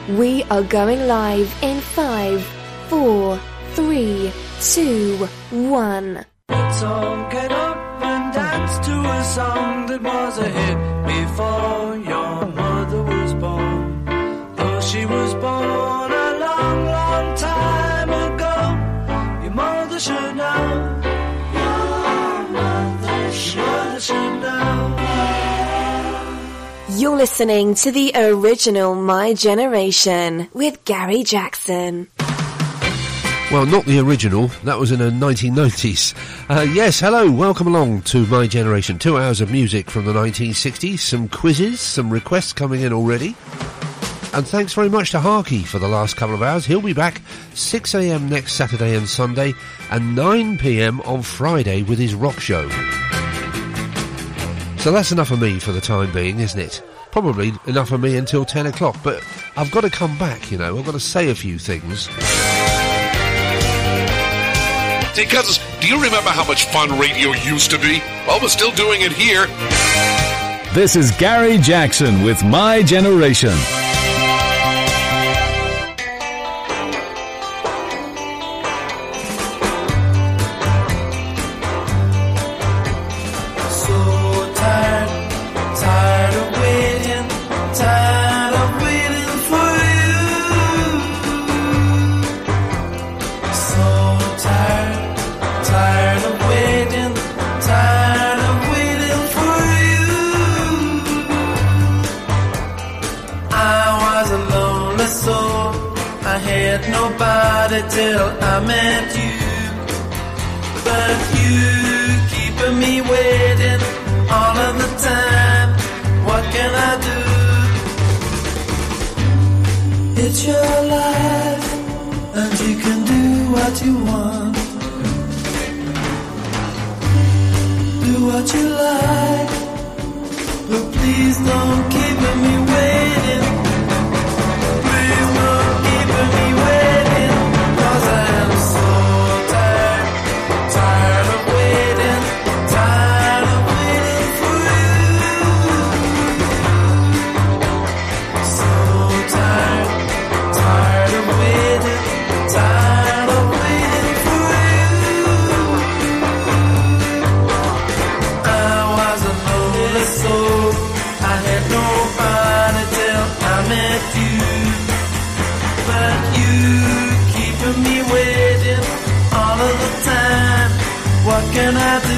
We are going live in 5, 4, 3, 2, 1. Let's all get up and dance to a song that was a hit before your mother was born. Though she was born a long, long time ago, your mother should know. Your mother should know. You're listening to the original My Generation with Gary Jackson. Well, not the original. That was in the 1990s. Yes, hello, welcome along to My Generation. 2 hours of music from the 1960s, some quizzes, some requests coming in already. And thanks very much to Harky for the last couple of hours. He'll be back 6 a.m. next Saturday and Sunday, and 9 p.m. on Friday with his rock show. So that's enough of me for the time being, isn't it? Probably enough of me until 10 o'clock, but I've got to come back, you know. I've got to say a few things. Hey, cousins, do you remember how much fun radio used to be? Well, we're still doing it here. This is Gary Jackson with My Generation. Till I met you, but you keeping me waiting all of the time. What can I do? It's your life, and you can do what you want. Do what you like, but please don't keep me waiting. Please don't keep me waiting. I am so tired of waiting for you. So tired of waiting for you. I was a lonely soul, I had nobody till I met you, but you me waiting all of the time. What can I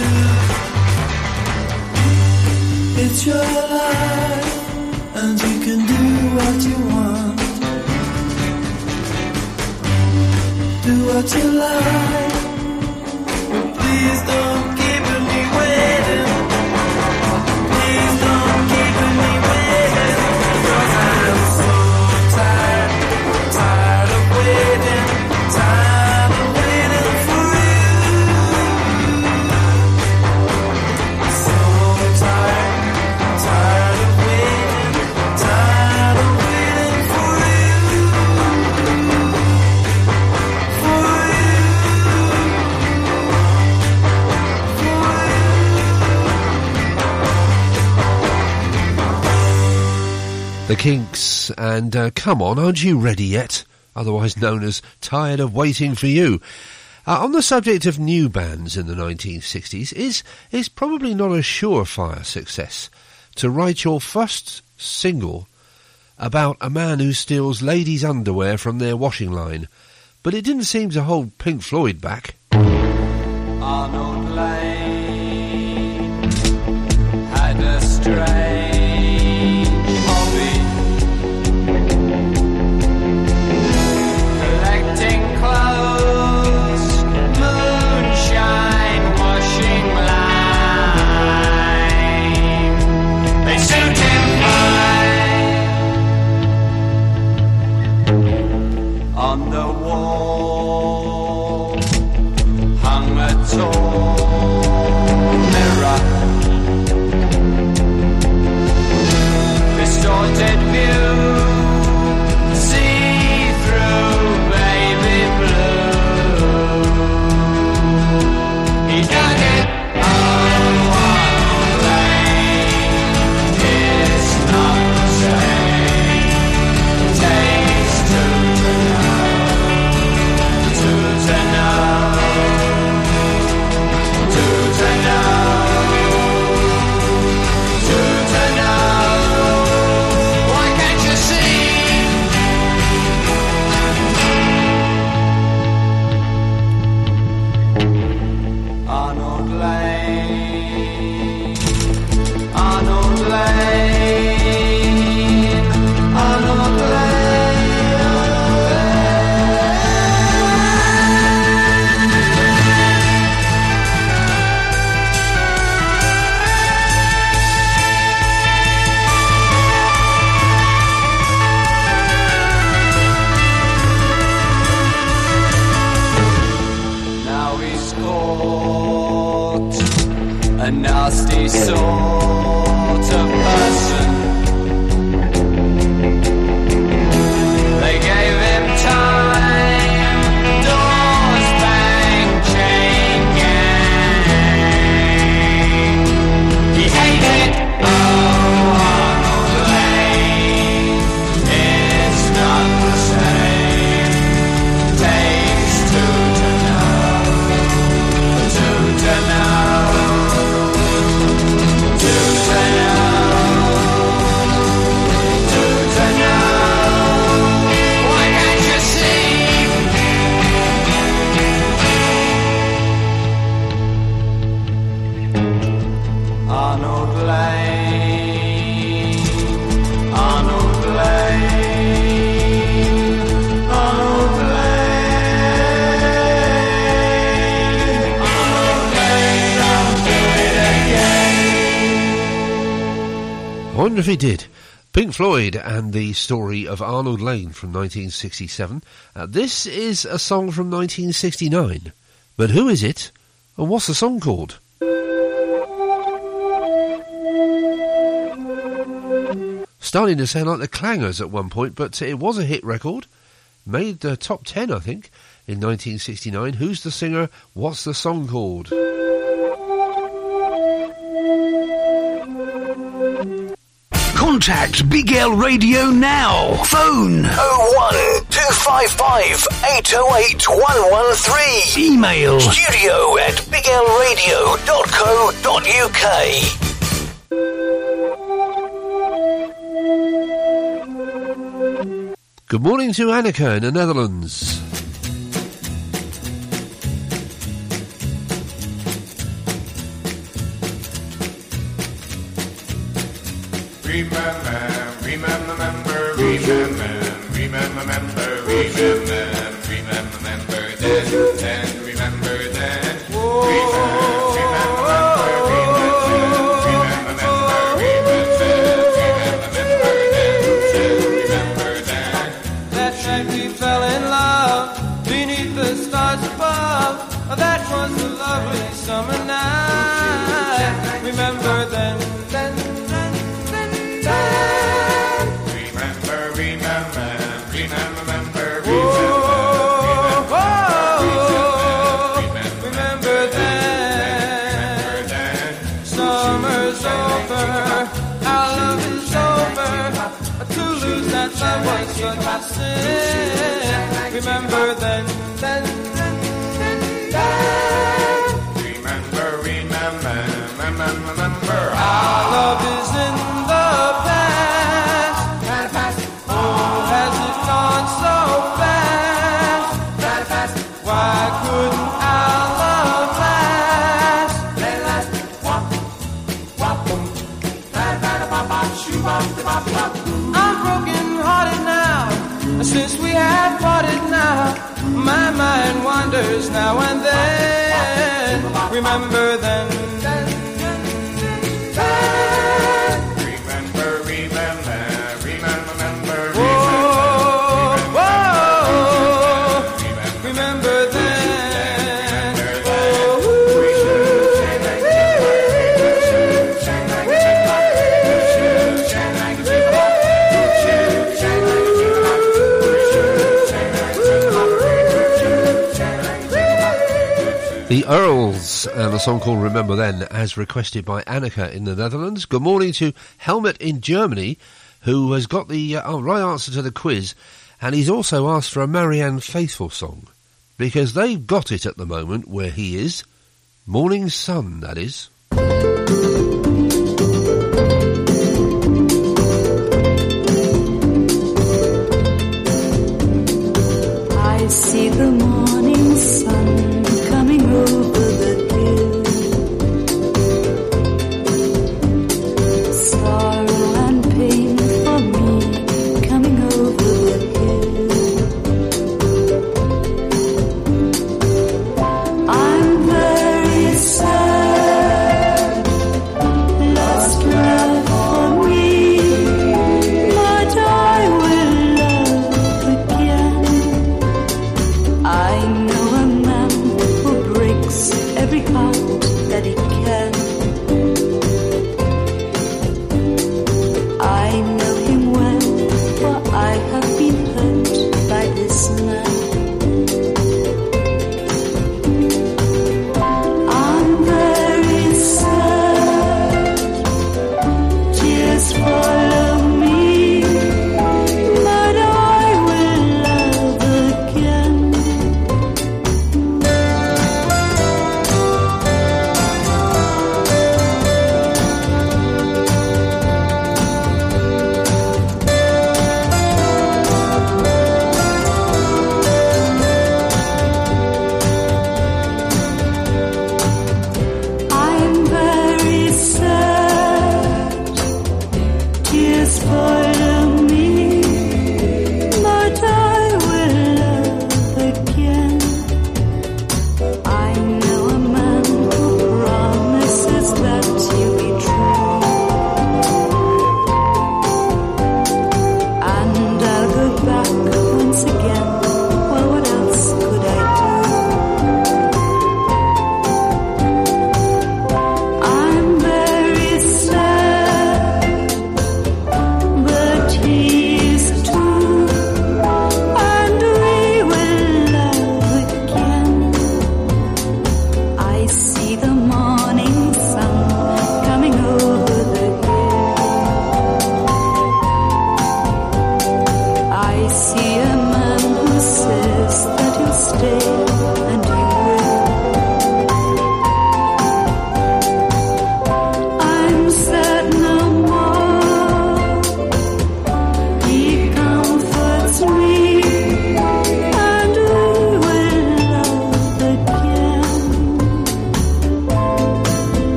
do? It's your life, and you can do what you want. Do what you like. Please don't keep me waiting. Please don't keep me waiting, 'cause I'm so tired of waiting. Tired of waiting for you. So tired of waiting for you. The Kinks, and Come On, Aren't You Ready Yet? Otherwise known as Tired of Waiting for You. On the subject of new bands in the 1960s, is probably not a surefire success to write your first single about a man who steals ladies' underwear from their washing line, but it didn't seem to hold Pink Floyd back. Arnold Lane had a strange hobby, collecting clothes, moonshine, washing line. They suit him fine. On the wall hung a tall a nasty sort of person. They gave him time, doors bang, chain gang. He hated Arnold Lane. It's not the same. Takes two to know. Two to know. Two to know. Two to know. Why can't you see? Arnold Lane. Arnold Lane. Arnold Lane. Arnold Lane. I'll do it again. I wonder if he did. Pink Floyd and the story of Arnold Lane from 1967. This is a song from 1969. But who is it? And what's the song called? Starting to sound like the Clangers at one point, but it was a hit record. Made the top 10, I think, in 1969. Who's the singer? What's the song called? Contact Big L Radio now. Phone 01255 808 113. Email studio@biglradio.co.uk. Good morning to Annika in the Netherlands. That night we fell in love beneath the stars above. That was a lovely summer night. Remember then. Remember then. Summer's over, our love is over. To lose that love was such a sin. Remember then. Remember. Our love is in the past. Oh, has it gone so fast? Why couldn't our love last? I'm broken hearted now, since we have parted now. My mind wanders now and then. Remember then. Remember then. The Earls and a song called Remember Then, as requested by Annika in the Netherlands. Good morning to Helmut in Germany, who has got the right answer to the quiz, and he's also asked for a Marianne Faithfull song, because they've got it at the moment where he is. Morning Sun, that is. I see the morning sun coming over the hill. Sorrow and pain for me coming over the hill. I'm very sad, lost love for me, but I will love again. I know a man who breaks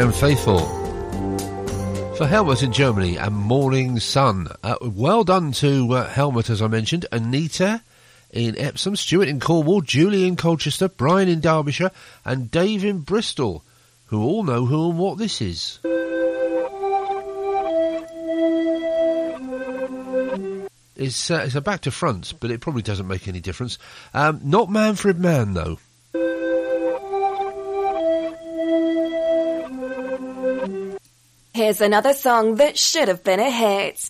and Faithful. For Helmut in Germany and Morning Sun. Well done to Helmut, as I mentioned. Anita in Epsom, Stuart in Cornwall, Julie in Colchester, Brian in Derbyshire, and Dave in Bristol, who all know who and what this is. It's a back to front, but it probably doesn't make any difference. Not Manfred Mann, though. Here's another song that should have been a hit.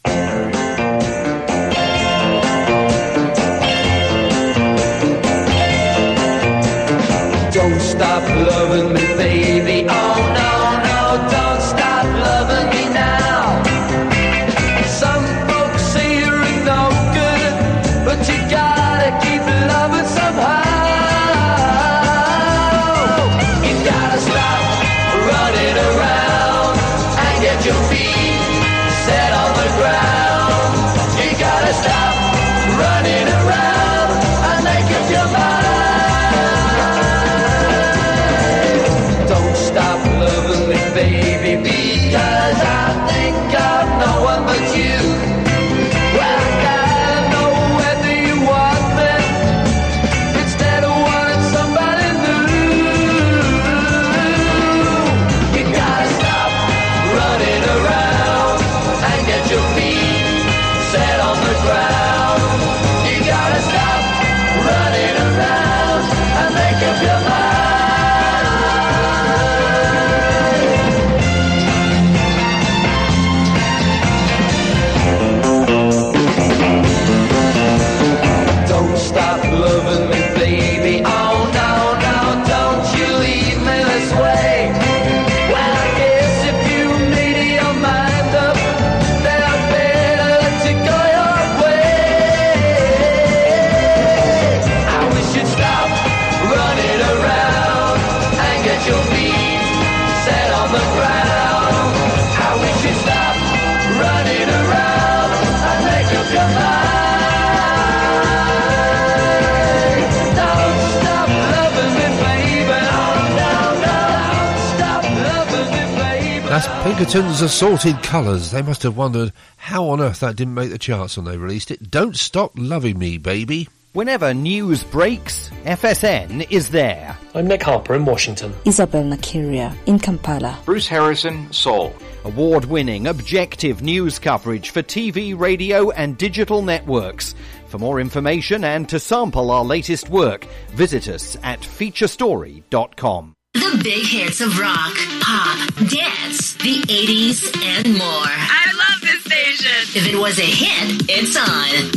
Don't stop loving me, baby. Oh, no, no, don't stop loving me now. Some folks say you're no good, but you gotta keep loving somehow. You gotta stop running around and get your feet set on the ground. You gotta stop running around and make up your mind. Stop loving me, baby, because I think of no one but you. Well, I gotta know whether you want me instead of wanting somebody new. You gotta stop running around and get your feet set on the ground. You gotta stop running around and make up your mind. Stop loving me, baby. Oh, no, no, don't you leave me this way. Well, I guess if you made your mind up, then I'd better let you go your way. I wish you'd stop running around and get your feet set on the ground. I wish you'd stop running around and make up your mind. That's Pinkerton's Assorted Colours. They must have wondered how on earth that didn't make the charts when they released it. Don't Stop Loving Me, Baby. Whenever news breaks, FSN is there. I'm Nick Harper in Washington. Isabel Nakiria in Kampala. Bruce Harrison, Seoul. Award-winning, objective news coverage for TV, radio and digital networks. For more information and to sample our latest work, visit us at featurestory.com. The big hits of rock, pop, dance, the 80s, and more. I love this station. If it was a hit, it's on.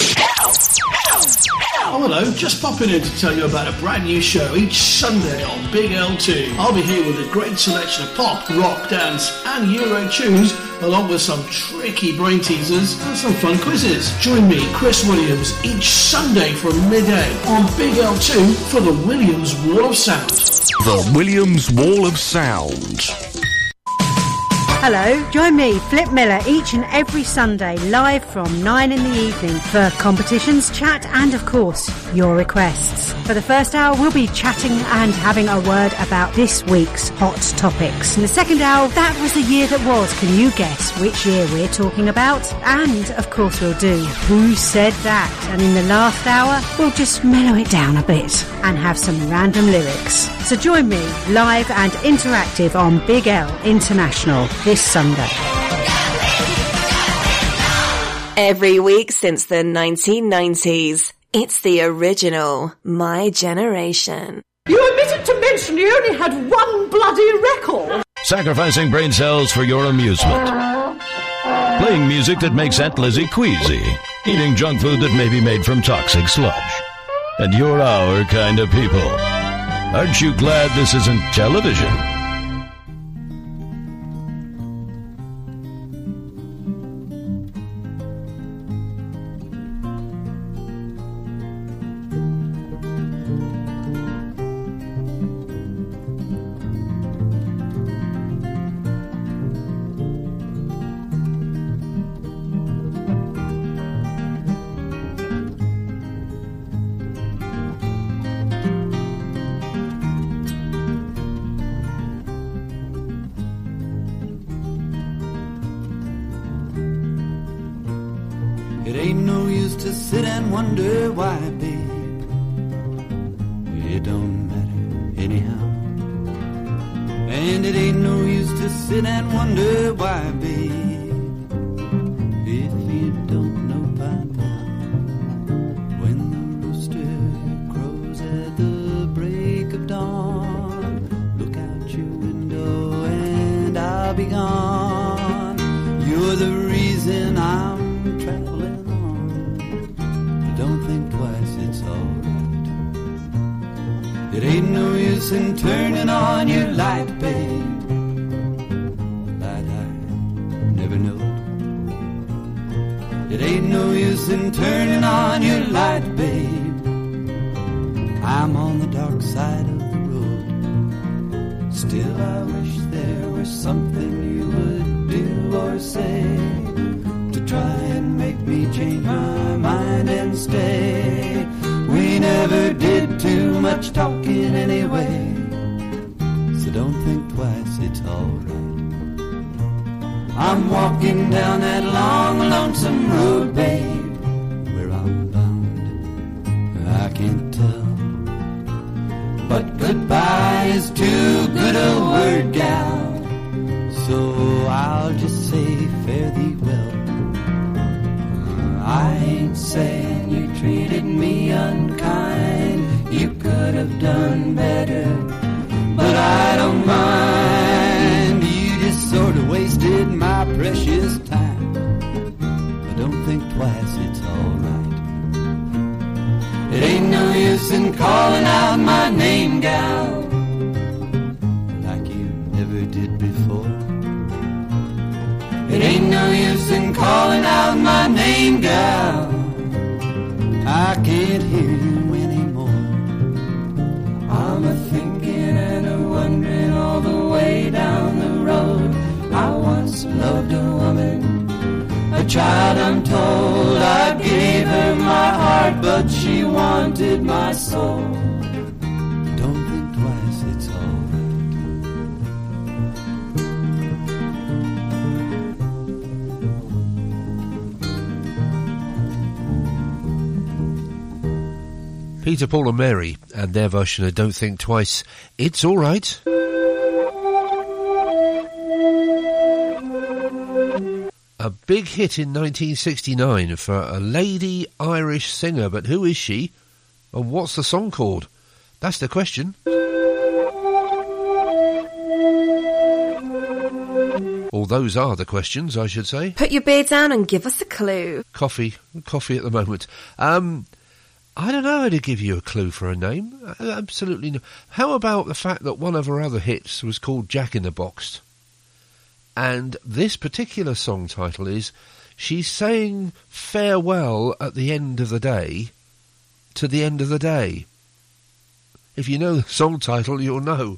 Oh, hello. Just popping in to tell you about a brand new show each Sunday on Big L2. I'll be here with a great selection of pop, rock, dance, and Euro tunes, along with some tricky brain teasers and some fun quizzes. Join me, Chris Williams, each Sunday from midday on Big L2 for the Williams Wall of Sound. The Williams Wall of Sound. Hello, join me, Flip Miller, each and every Sunday, live from 9 in the evening for competitions, chat and, of course, your requests. For the first hour, we'll be chatting and having a word about this week's hot topics. In the second hour, that was the year that was. Can you guess which year we're talking about? And, of course, we'll do Who Said That? And in the last hour, we'll just mellow it down a bit and have some random lyrics. So join me, live and interactive on Big L International this Sunday. Every week since the 1990s, it's the original My Generation. You omitted to mention you only had one bloody record. Sacrificing brain cells for your amusement. Playing music that makes Aunt Lizzie queasy. Eating junk food that may be made from toxic sludge. And you're our kind of people. Aren't you glad this isn't television? It ain't no use to sit and wonder why, babe. It don't matter anyhow. And it ain't no use to sit and wonder why, babe, if you don't know by now. When the rooster crows at the break of dawn, look out your window and I'll be gone. You're the reason I'm traveling on. Don't think twice, it's alright. It ain't no use in turning on your light, babe. The light I never knowed. It ain't no use in turning on your light, babe. I'm on the dark side of the road. Still I wish there was something you would do or say to try and make me change my mind and stay. We never did too much talking anyway, so don't think twice, it's alright. I'm walking down that long, lonesome road, babe. Where I'm bound, I can't tell. But goodbye is too good a word, gal, so I'll just say fare thee well. I ain't saying you treated me unkind, you could have done better, but I don't mind. You just sort of wasted my precious time, but don't think twice, it's alright. It ain't no use in calling out my name, gal, like you never did before. It ain't no use in calling out my name, gal, I can't hear you anymore. I'm a-thinking and a-wondering all the way down the road. I once loved a woman, a child I'm told. I gave her my heart, but she wanted my soul. Don't think twice, it's alright. Peter, Paul and Mary and their version of Don't Think Twice, It's All Right. A big hit in 1969 for a lady Irish singer, but who is she and what's the song called? That's the question. Or those are the questions, I should say. Put your beer down and give us a clue. Coffee at the moment. I don't know how to give you a clue for a name. Absolutely no. How about the fact that one of her other hits was called Jack in the Box? And this particular song title is She's Saying Farewell at the End of the Day to the End of the Day. If you know the song title, you'll know.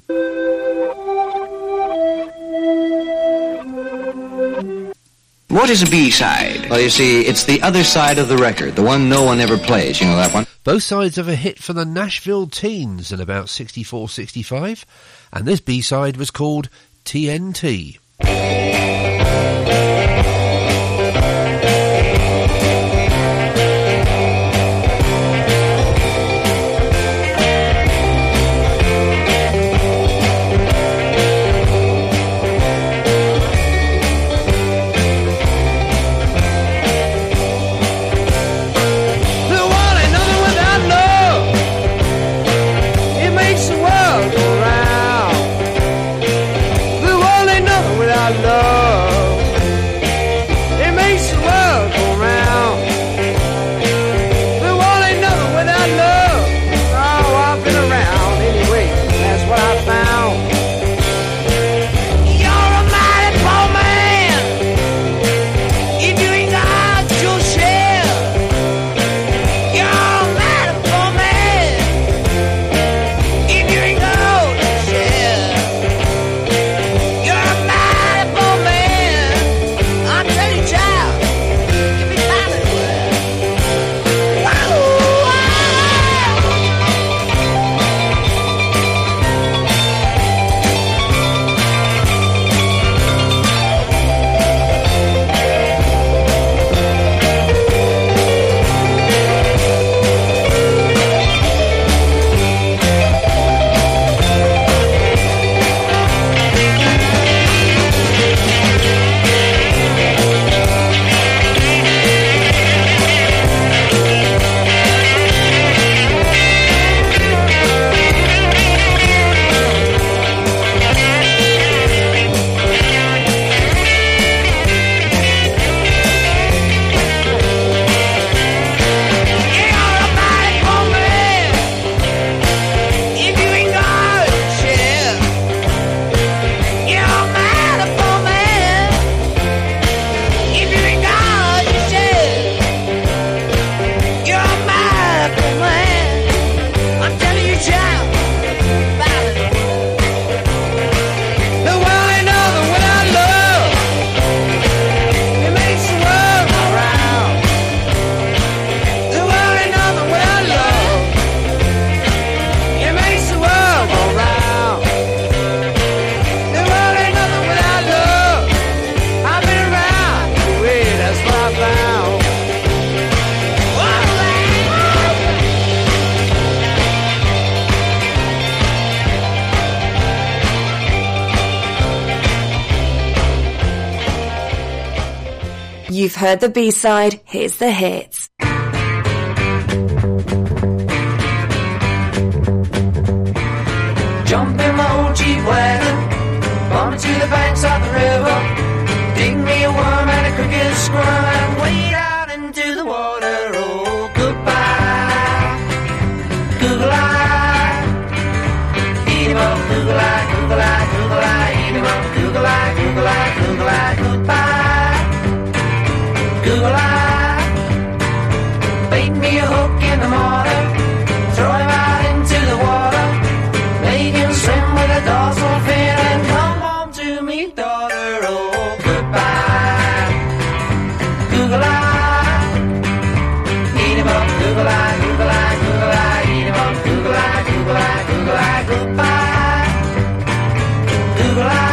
What is a B-side? Well, you see, it's the other side of the record, the one no one ever plays. You know that one? Both sides of a hit for the Nashville Teens in about 64, 65. And this B-side was called TNT. Love You've heard the B-side, here's the hits. Jump in my old Jeep wagon, bump me to the banks of the river, dig me a worm and a cricket squirm, and wade out into the water. Oh, goodbye, Google-eye, eat him up, Google-eye, Google-eye, Google-eye, eat him up, Google-eye, Google-eye, Google-eye, goodbye, Google-eye, bait me a hook in the morning, throw him out into the water, make him swim with a dorsal fin and come home to me, daughter. Oh, goodbye, Google-eye, eat him up, Google-eye, Google-eye, Google-eye, eat him up, Google-eye, Google-eye, Google-eye, goodbye, Google-eye.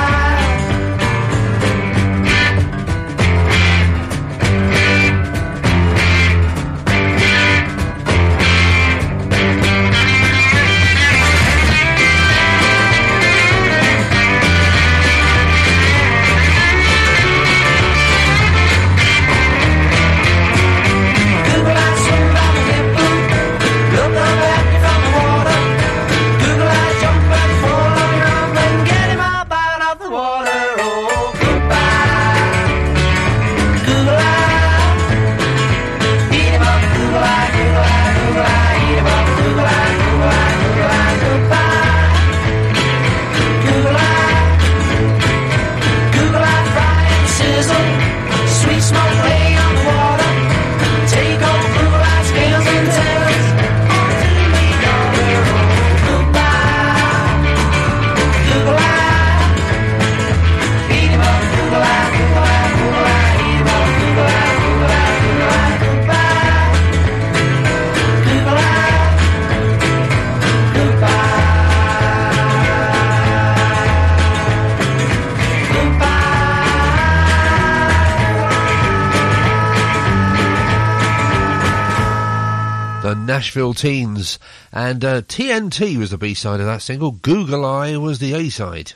Nashville Teens, and TNT was the B-side of that single. Google-eye was the A-side.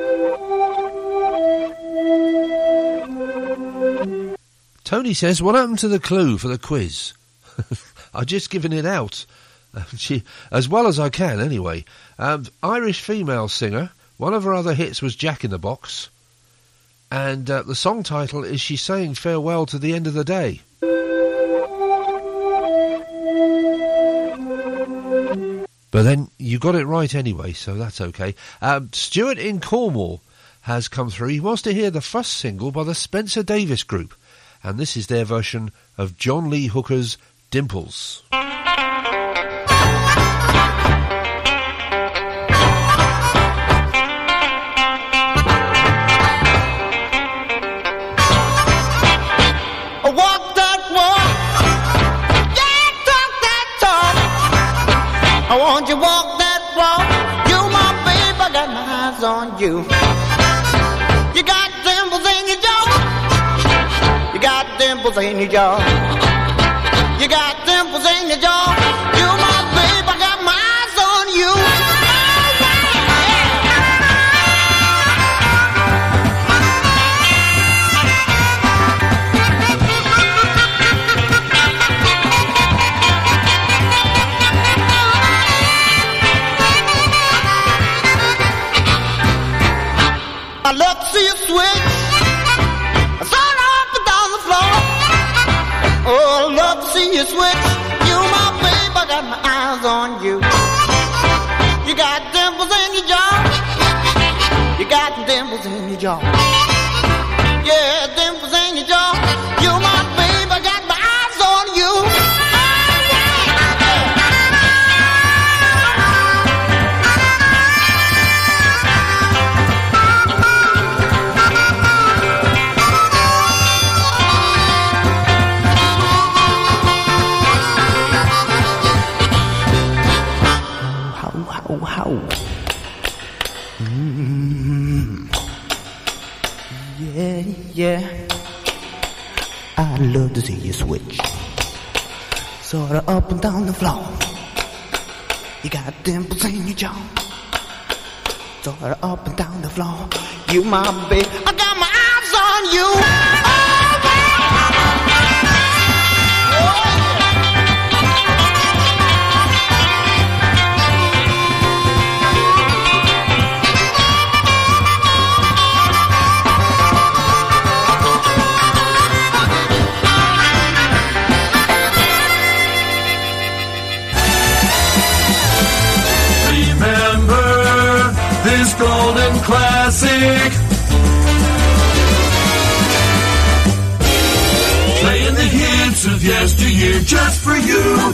Tony says, what happened to the clue for the quiz? I've just given it out, as well as I can anyway. Irish female singer, one of her other hits was Jack in the Box, and the song title is She's Saying Farewell to the End of the Day. But then you got it right anyway, so that's okay. Stuart in Cornwall has come through. He wants to hear the first single by the Spencer Davis Group, and this is their version of John Lee Hooker's Dimples. I want you walk that walk. You my babe, I got my eyes on you. You got dimples in your jaw. You got dimples in your jaw. You got dimples in your jaw. You my babe, I got my eyes on you. I love to see you switch, turn up and down the floor. Oh, I love to see you switch. You my babe, I got my eyes on you. You got dimples in your jaw. You got dimples in your jaw. Yeah, dimples in your jaw. You my babe, I got my eyes on you. How? Yeah. I'd love to see you switch, sorta up and down the floor. You got dimples in your jaw, sorta up and down the floor. You my babe, I got my eyes on you. Oh, baby. hits of yesteryear just for you.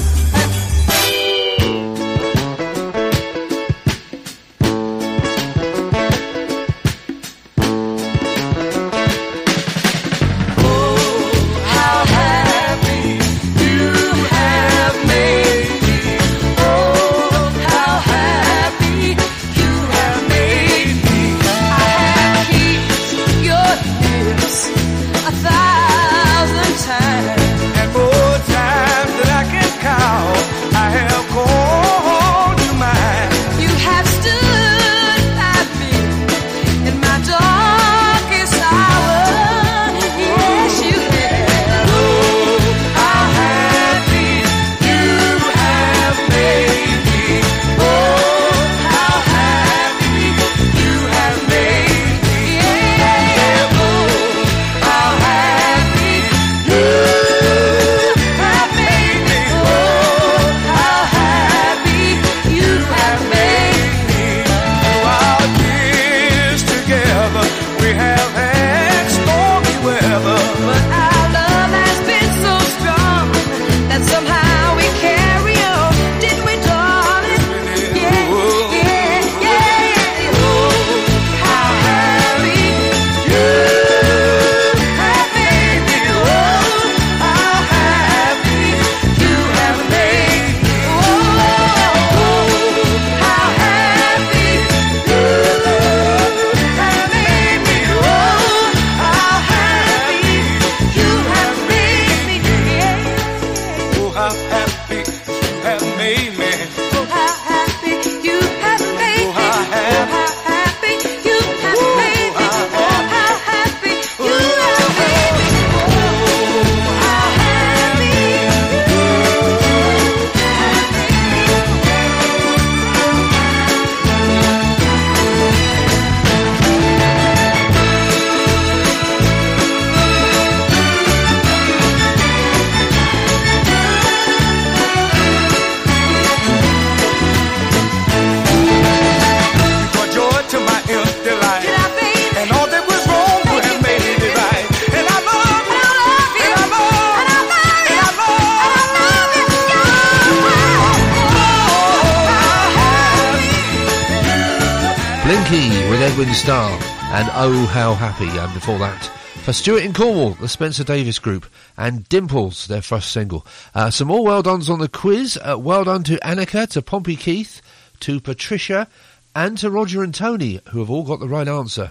Star and Oh How Happy, and before that for Stuart in Cornwall, the Spencer Davis Group, and Dimples, their first single. Some more well dones on the quiz. Well done to Annika, to Pompey Keith, to Patricia, and to Roger and Tony, who have all got the right answer.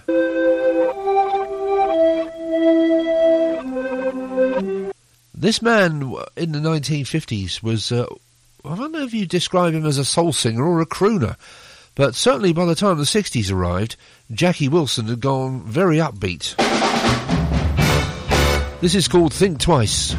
This man in the 1950s was, I don't know if you describe him as a soul singer or a crooner, but certainly by the time the 60s arrived, Jackie Wilson had gone very upbeat. This is called Think Twice.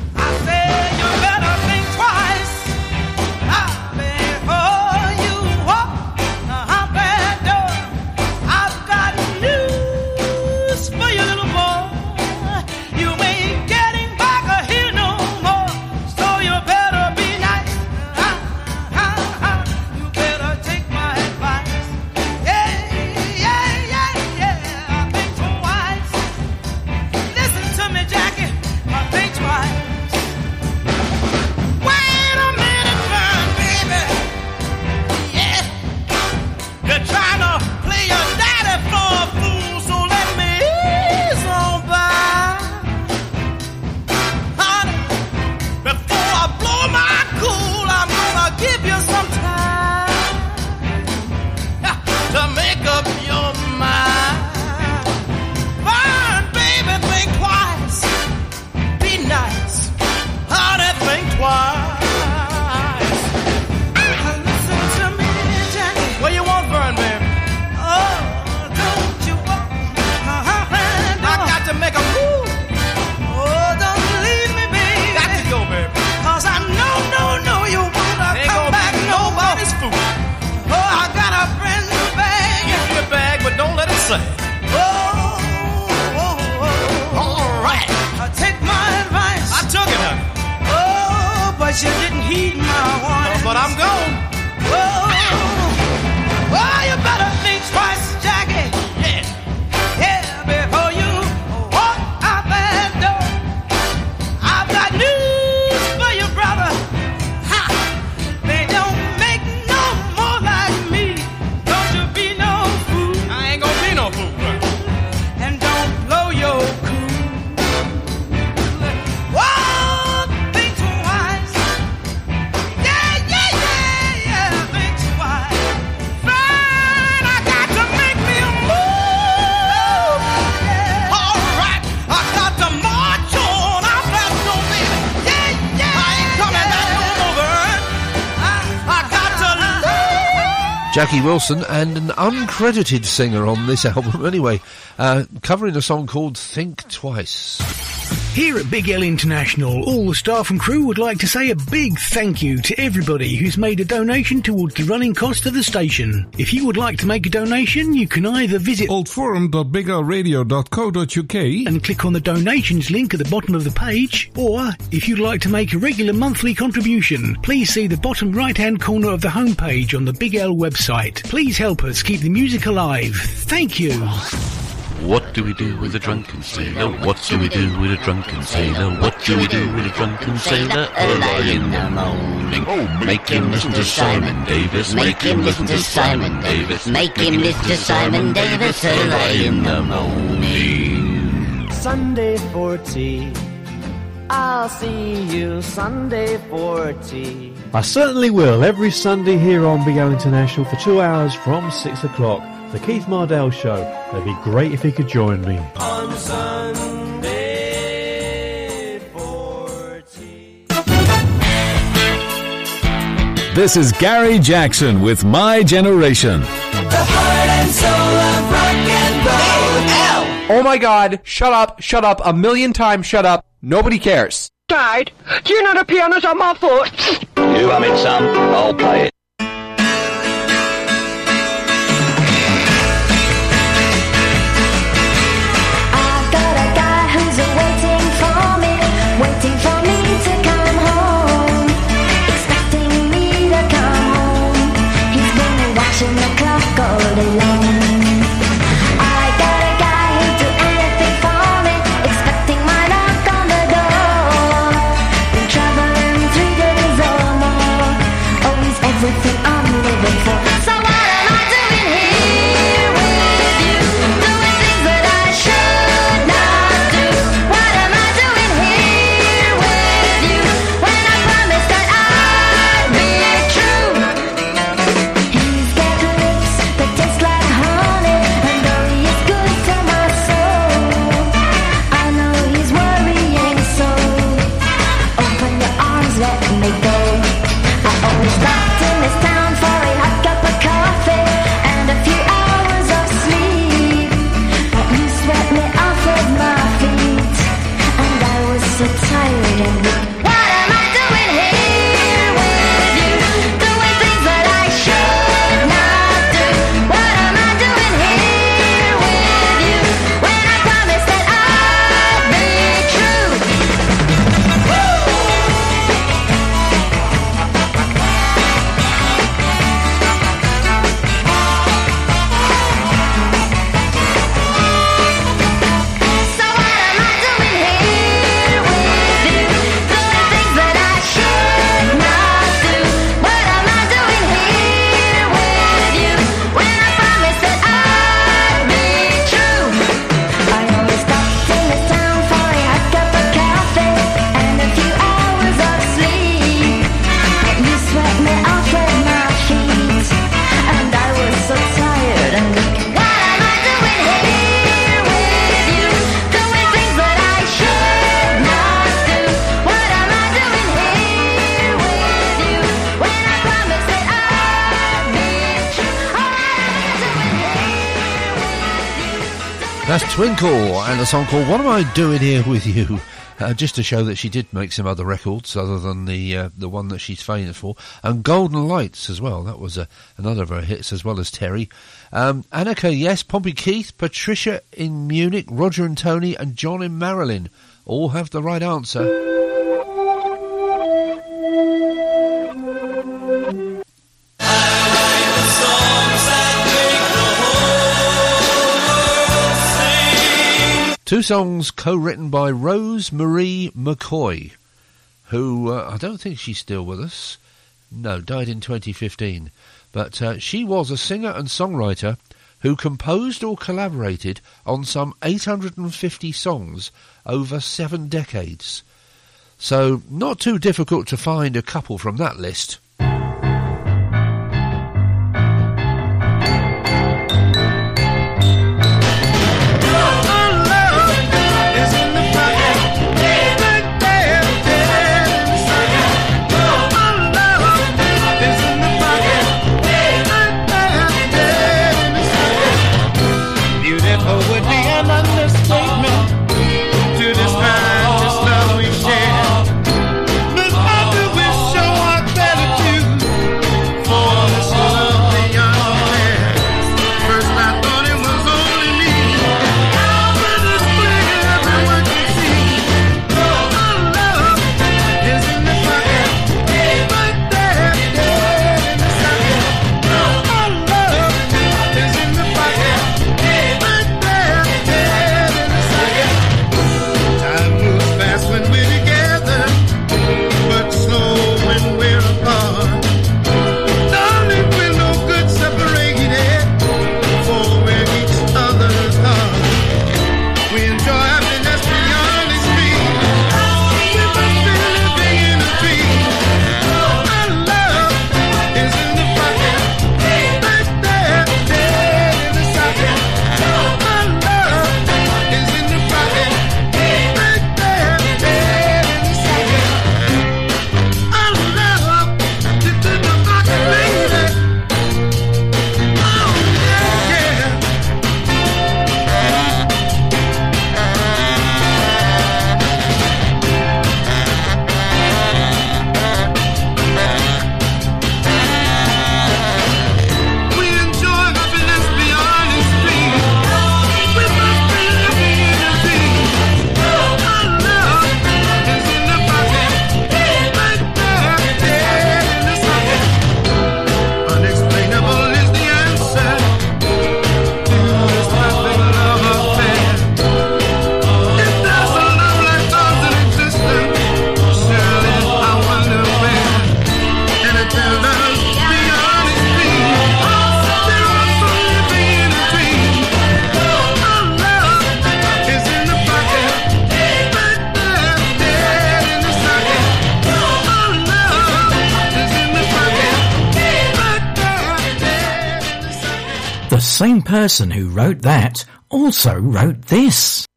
You didn't heed my warning, but I'm gone. Oh, you better think twice, Jackie. Yeah, before you walk out that door. I've got news Jackie Wilson, and an uncredited singer on this album anyway, covering a song called Think Twice. Here at Big L International, all the staff and crew would like to say a big thank you to everybody who's made a donation towards the running cost of the station. If you would like to make a donation, you can either visit oldforum.biglradio.co.uk and click on the donations link at the bottom of the page, or if you'd like to make a regular monthly contribution, please see the bottom right-hand corner of the homepage on the Big L website. Please help us keep the music alive. Thank you. What do we do with a drunken sailor? What do we do with a drunken sailor? What do we do with a drunken sailor early in the morning? Make him listen to Simon Davis. Make him listen to Simon Davis. Make him listen to Simon Davis early in the morning. Sunday 40, I'll see you Sunday 40. I certainly will, every Sunday here on Big O International for 2 hours from 6 o'clock. The Keith Mardell Show. It'd be great if you could join me. On Sunday 40. This is Gary Jackson with My Generation. The heart and soul of rock and roll. Oh my God, shut up, a million times shut up. Nobody cares. Dad, do you know the piano's on my foot? You hum it, son. I'll play it. Waiting for me to come home, expecting me to come home. He's been watching the clock all day long. I got a guy who'd do anything for me, expecting my knock on the door. Been traveling 3 days or more. Oh, he's everything I'm living for. So what am I doing here with you? Doing things that I should not do. What am I doing here? That's Twinkle and a song called What Am I Doing Here With You? Just to show that she did make some other records other than the one that she's famous for. And Golden Lights as well. That was another of her hits, as well as Terry. Annika, yes, Pompey Keith, Patricia in Munich, Roger and Tony, and John in Marilyn all have the right answer. Two songs co-written by Rose Marie McCoy, who I don't think she's still with us. No, died in 2015. But she was a singer and songwriter who composed or collaborated on some 850 songs over 7 decades. So not too difficult to find a couple from that list. The same person who wrote that also wrote this.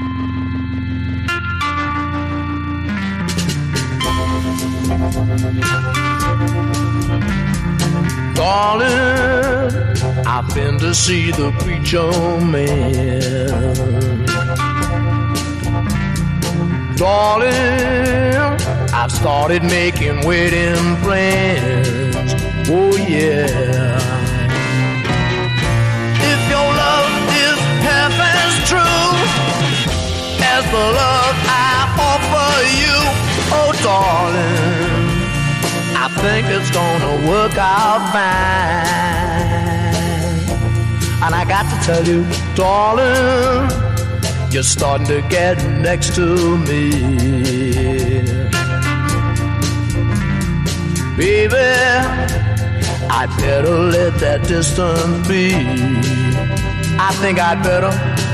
Darling, I've been to see the preacher man. Darling, I've started making wedding plans. Oh yeah. If your love is half as true as the love I offer you, oh darling, I think it's gonna work out fine. And I got to tell you, darling, you're starting to get next to me. Baby, I'd better let that distance be. I think I'd better.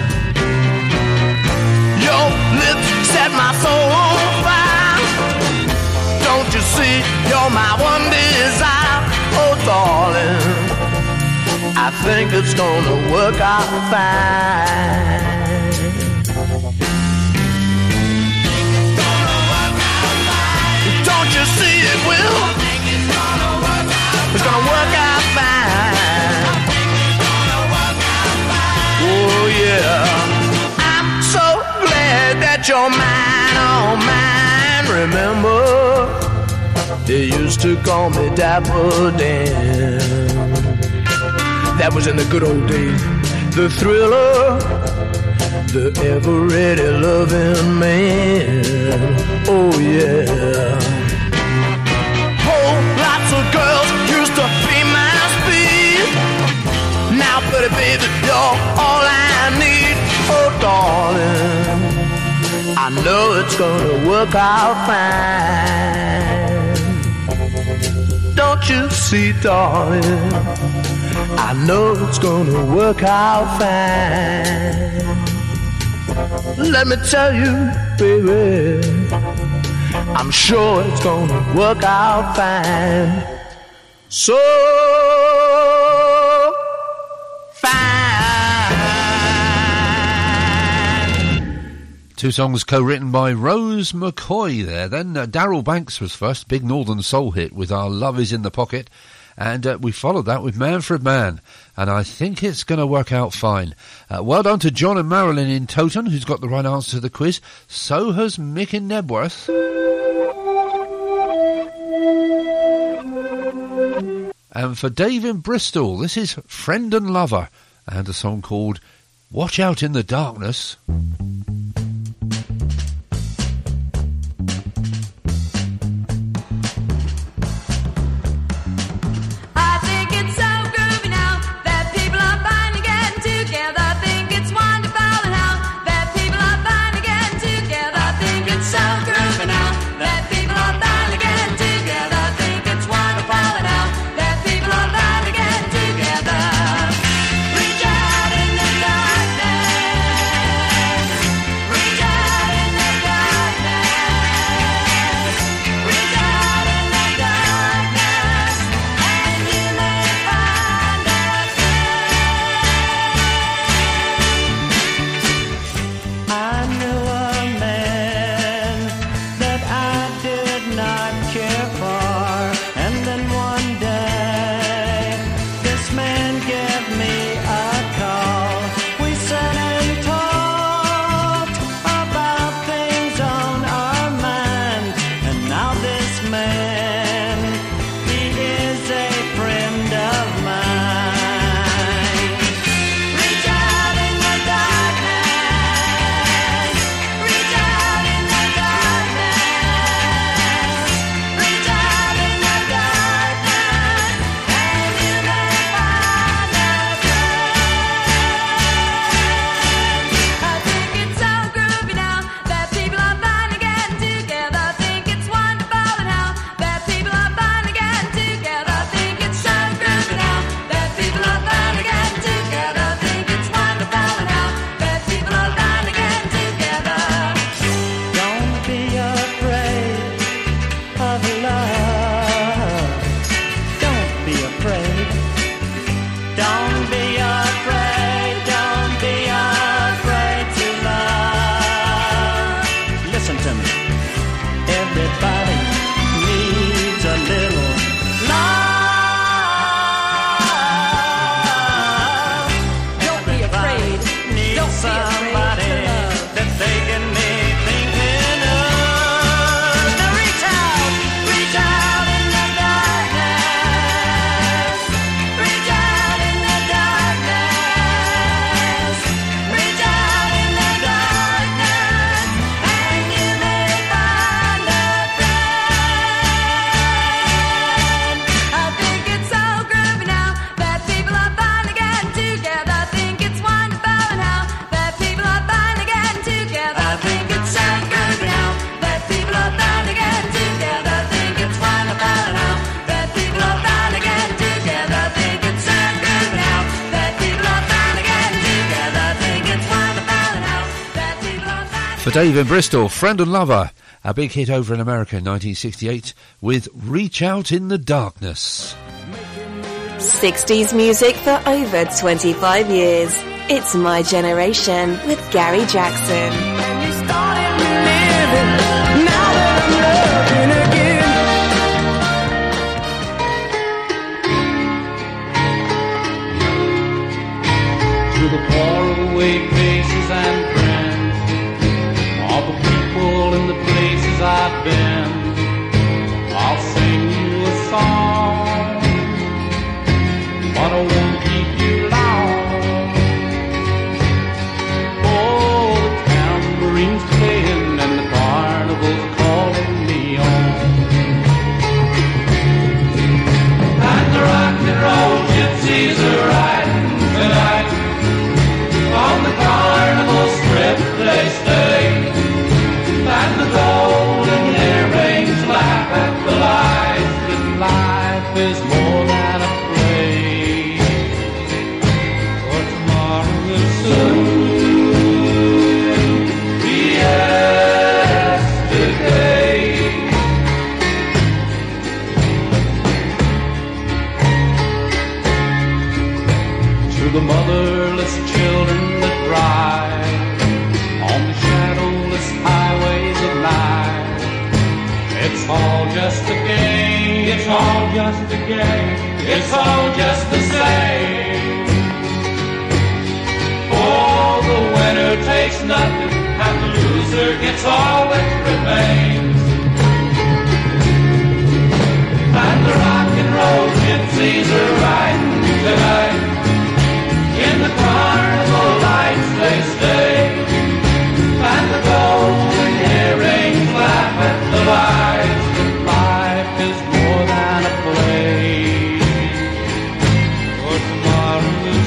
Your lips set my soul on fire. Don't you see, you're my one desire. Oh, darling, I think it's gonna work out fine. Don't you see it will? It's gonna work out fine. Oh yeah. I'm so glad that you're mine, oh mine. Remember, they used to call me Dapper Dan. That was in the good old days. The thriller, the ever-ready loving man. Oh yeah. Lots of girls used to be my speed. Now, pretty baby, you're all I need. Oh, darling, I know it's gonna work out fine. Don't you see, darling, I know it's gonna work out fine. Let me tell you, baby, I'm sure it's gonna work out fine. So fine. Two songs co-written by Rose McCoy there. Then Darryl Banks was first, big Northern Soul hit with Our Love Is In The Pocket. And we followed that with Manfred Mann. And I think it's going to work out fine. Well done to John and Marilyn in Toton, who's got the right answer to the quiz. So has Mick in Nebworth. And for Dave in Bristol, this is Friend and Lover, and a song called Watch Out in the Darkness. I think it's so groovy now that people are finally getting together. I think it's wonderful now that people are finally getting together. I think it's so groovy now that people are finally getting together. I think it's wonderful now that people are finally getting together. Reach out in the darkness. For Dave in Bristol, Friend and Lover, a big hit over in America in 1968 with Reach Out in the Darkness. 60s music for over 25 years. It's My Generation with Gary Jackson. To the faraway places and friends, all the people and the places I've been, I'll sing you a song, but I won't keep you long. Oh, the tambourine's playing and the carnival's calling me on, and the rock and roll gypsies are riding tonight. On the carnival strip they stay, and the golden earrings laugh at the lies that life is more than a play. For tomorrow will soon be yesterday. To the motherless children on the shadowless highways of night, it's all just a game, it's all just a game, it's all just the same. For the winner takes nothing and the loser gets all that remains. And the rock and roll gypsies are riding tonight. In the carnival lights they stay, and the golden earrings laugh at the lies that life is more than a play. For tomorrow will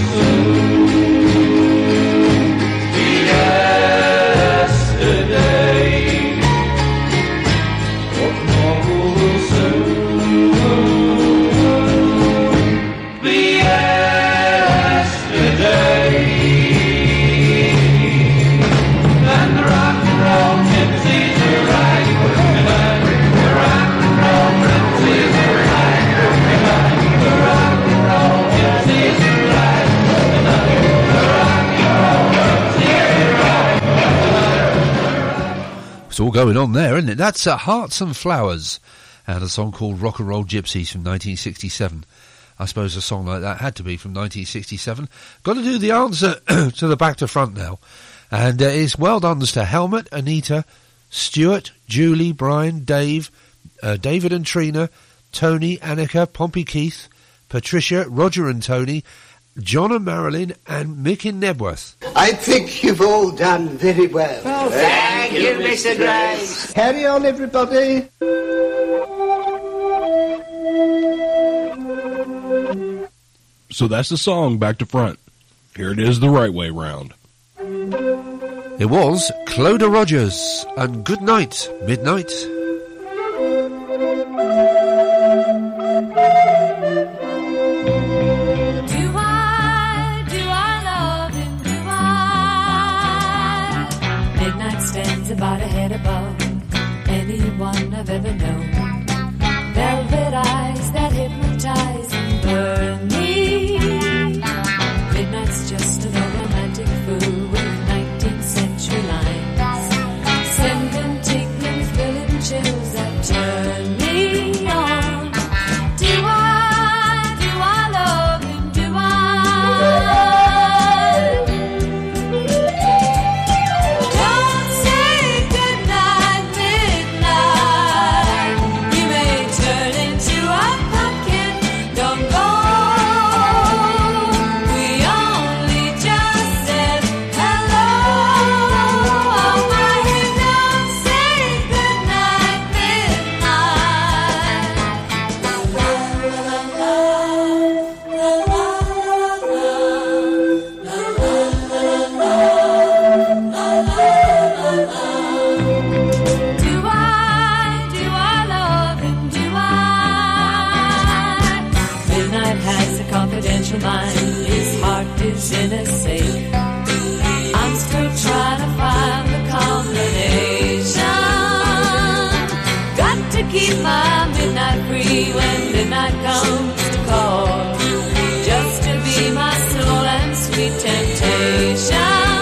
soon be yesterday. For tomorrow will soon be yesterday. It's all going on there, isn't it? That's Hearts and Flowers, and a song called Rock and Roll Gypsies from 1967. I suppose a song like that had to be from 1967. Got to do the answer to the back to front now. And it's well done to Helmut, Anita, Stuart, Julie, Brian, Dave, David and Trina, Tony, Annika, Pompey Keith, Patricia, Roger and Tony, John and Marilyn, and Mick in Nebworth. I think you've all done very well. Oh, thank you, Mr. Grace. Carry on, everybody. So that's the song back to front. Here it is the right way round. It was Cloda Rogers and Good Night, Midnight. About a head above anyone I've ever known. Velvet eyes that hypnotize and burn me. Midnight's just another romantic fool with 19th century lines, sending tingling, thrilling chills that turn me on. Do I love him? Do I? keep my midnight free when midnight comes to call. Just to be my slow and sweet temptation.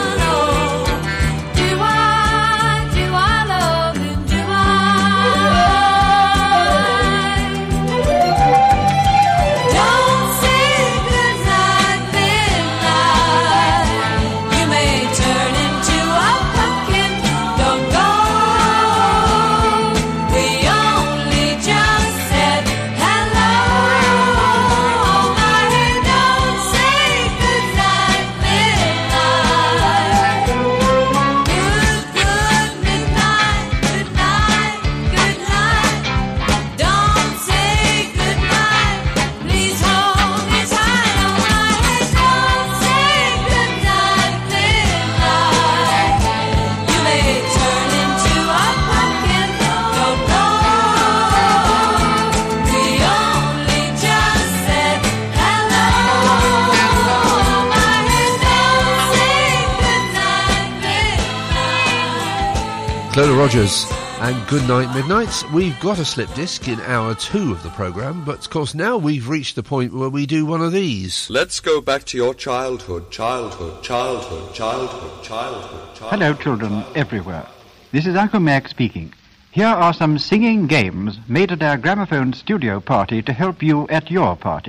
Lola Rogers and Goodnight Midnights. We've got a slip disc in hour 2 of the programme, but of course now we've reached the point where we do one of these. Let's go back to your childhood, childhood, childhood, childhood, childhood, childhood. Hello, children everywhere. This is Uncle Mac speaking. Here are some singing games made at our gramophone studio party to help you at your party.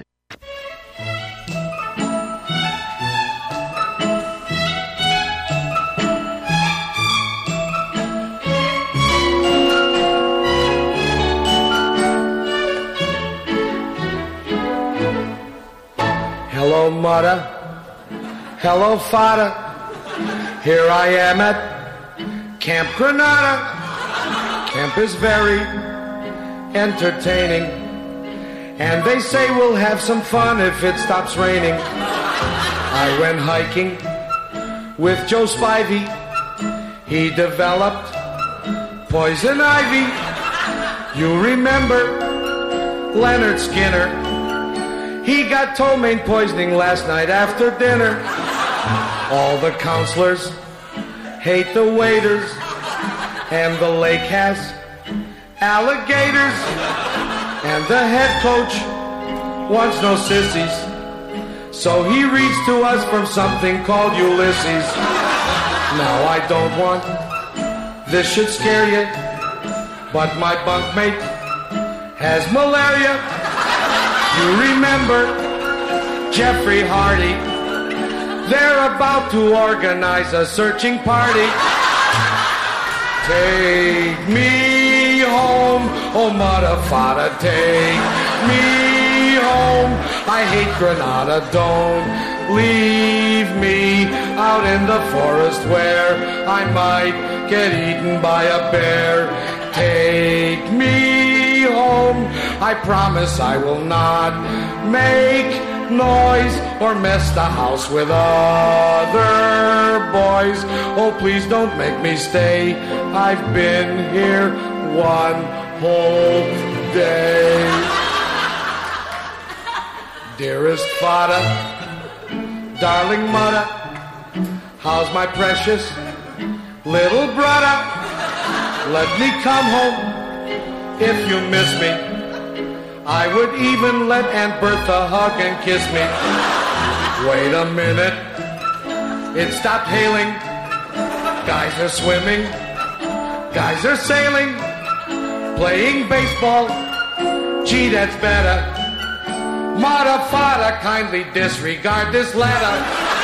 Hello, Mother. Hello, Father. Here I am at Camp Granada. Camp is very entertaining, and they say we'll have some fun if it stops raining. I went hiking with Joe Spivey. He developed poison ivy. You remember Leonard Skinner? He got ptomaine poisoning last night after dinner. All the counselors hate the waiters, and the lake has alligators, and the head coach wants no sissies, so he reads to us from something called Ulysses. Now I don't want this should scare you, but my bunkmate has malaria. You remember Jeffrey Hardy? They're about to organize a searching party. Take me home, oh mother, father, take me home. I hate Granada, don't leave me out in the forest where I might get eaten by a bear. Take me home, I promise I will not make noise or mess the house with other boys. Oh, please don't make me stay. I've been here one whole day. Dearest father, darling mother, how's my precious little brother? Let me come home if you miss me. I would even let Aunt Bertha hug and kiss me. Wait a minute, it stopped hailing. Guys are swimming, guys are sailing, playing baseball. Gee, that's better. Mother, father, kindly disregard this letter.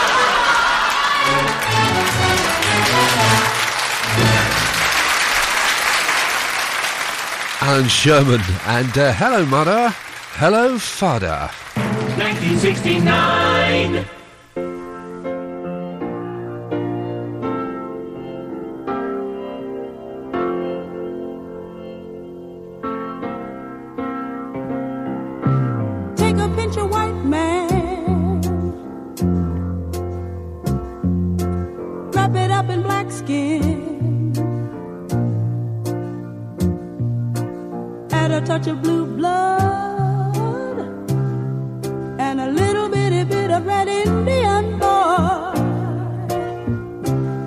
Alan Sherman and hello mother, hello father. 1969. Take a pinch of white man, wrap it up in black skin, a touch of blue blood and a little bitty bit of red Indian boy.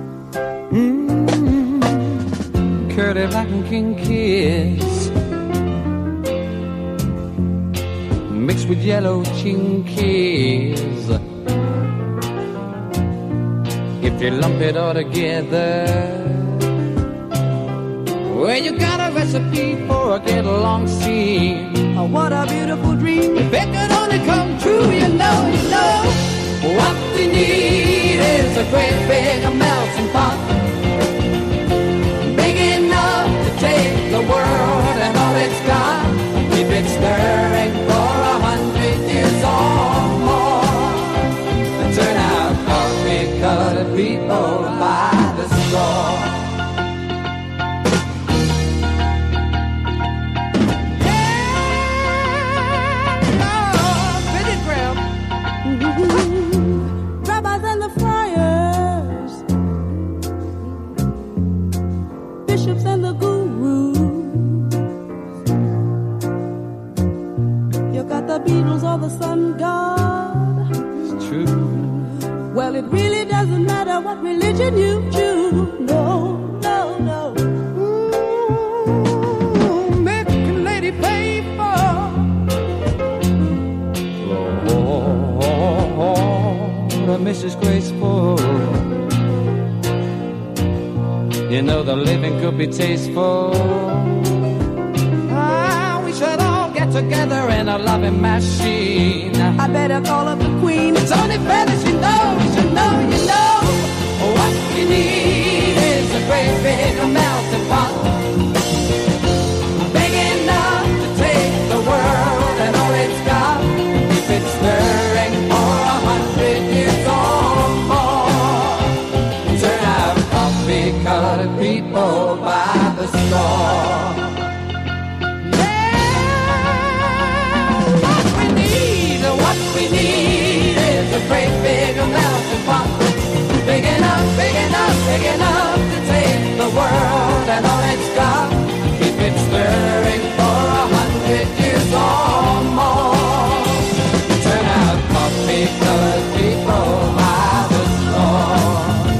Curly Latin King kiss bricks with yellow chinkies. If you lump it all together, well, you got a recipe for a get-along scene. Oh, what a beautiful dream. If it could only come true, you know. What we need is a great big melting pot, big enough to take the world and all it's got. Keep it stirring for 100 years or more, and turn out coffee-colored people by the score. Rabbis and the friars, bishops and the gurus. You got the Beatles or the sun god. It's true. Well, it really doesn't matter what religion you choose. No. Make a lady pay for Mrs. Graceful. You know the living could be tasteful. We should all get together in a loving machine. I better call up the queen. It's only fair that you know. What you need is a great big melting pot, big enough to take the world and all it's got. If it's stirring for 100 years or more, turn out coffee-colored people by the score. What we need is a great big melting pot, big enough to take the world and all it's got. Keep it stirring for 100 years or more. Turn out coffee-colored people by the score.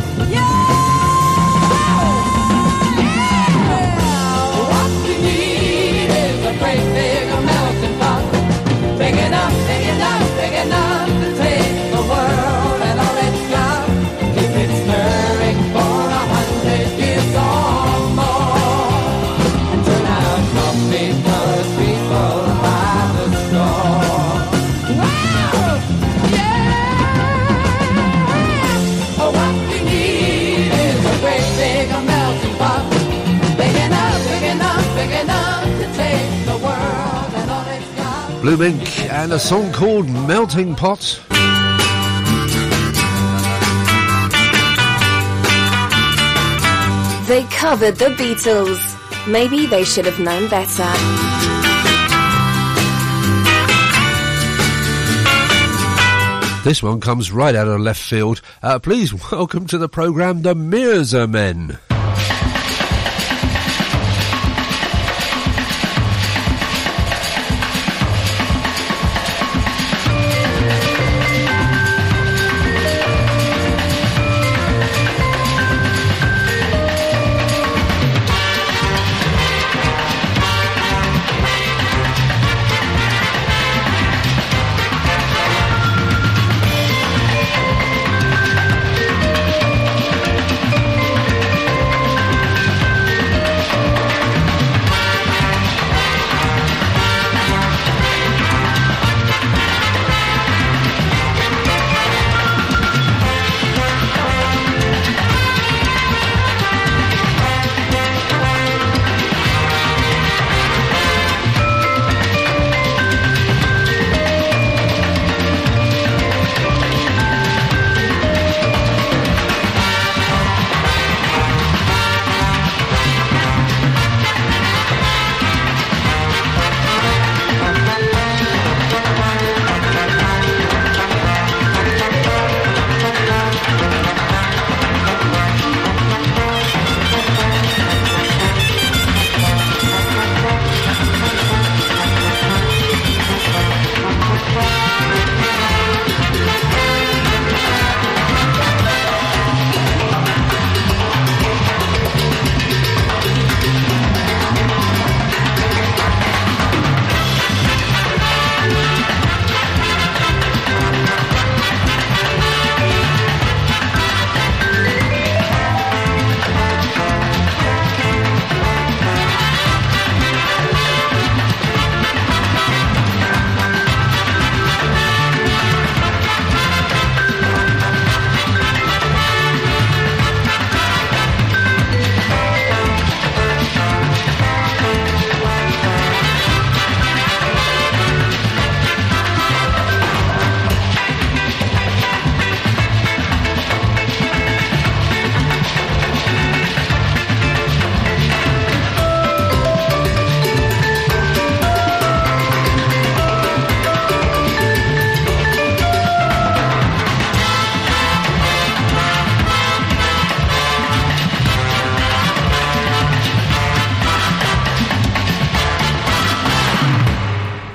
What we need is a great big melting pot, big enough to take the world and all it's got. Keep it stirring for 100 years or more, and turn out coffee-colored people by the score. Wow! Yeah! What we need is a great big melting pot, big enough to take the world and all it's got. Blue Mink and a song called Melting Pot. They covered the Beatles. Maybe they should have known better. This one comes right out of left field. Please welcome to the programme the Mirza Men.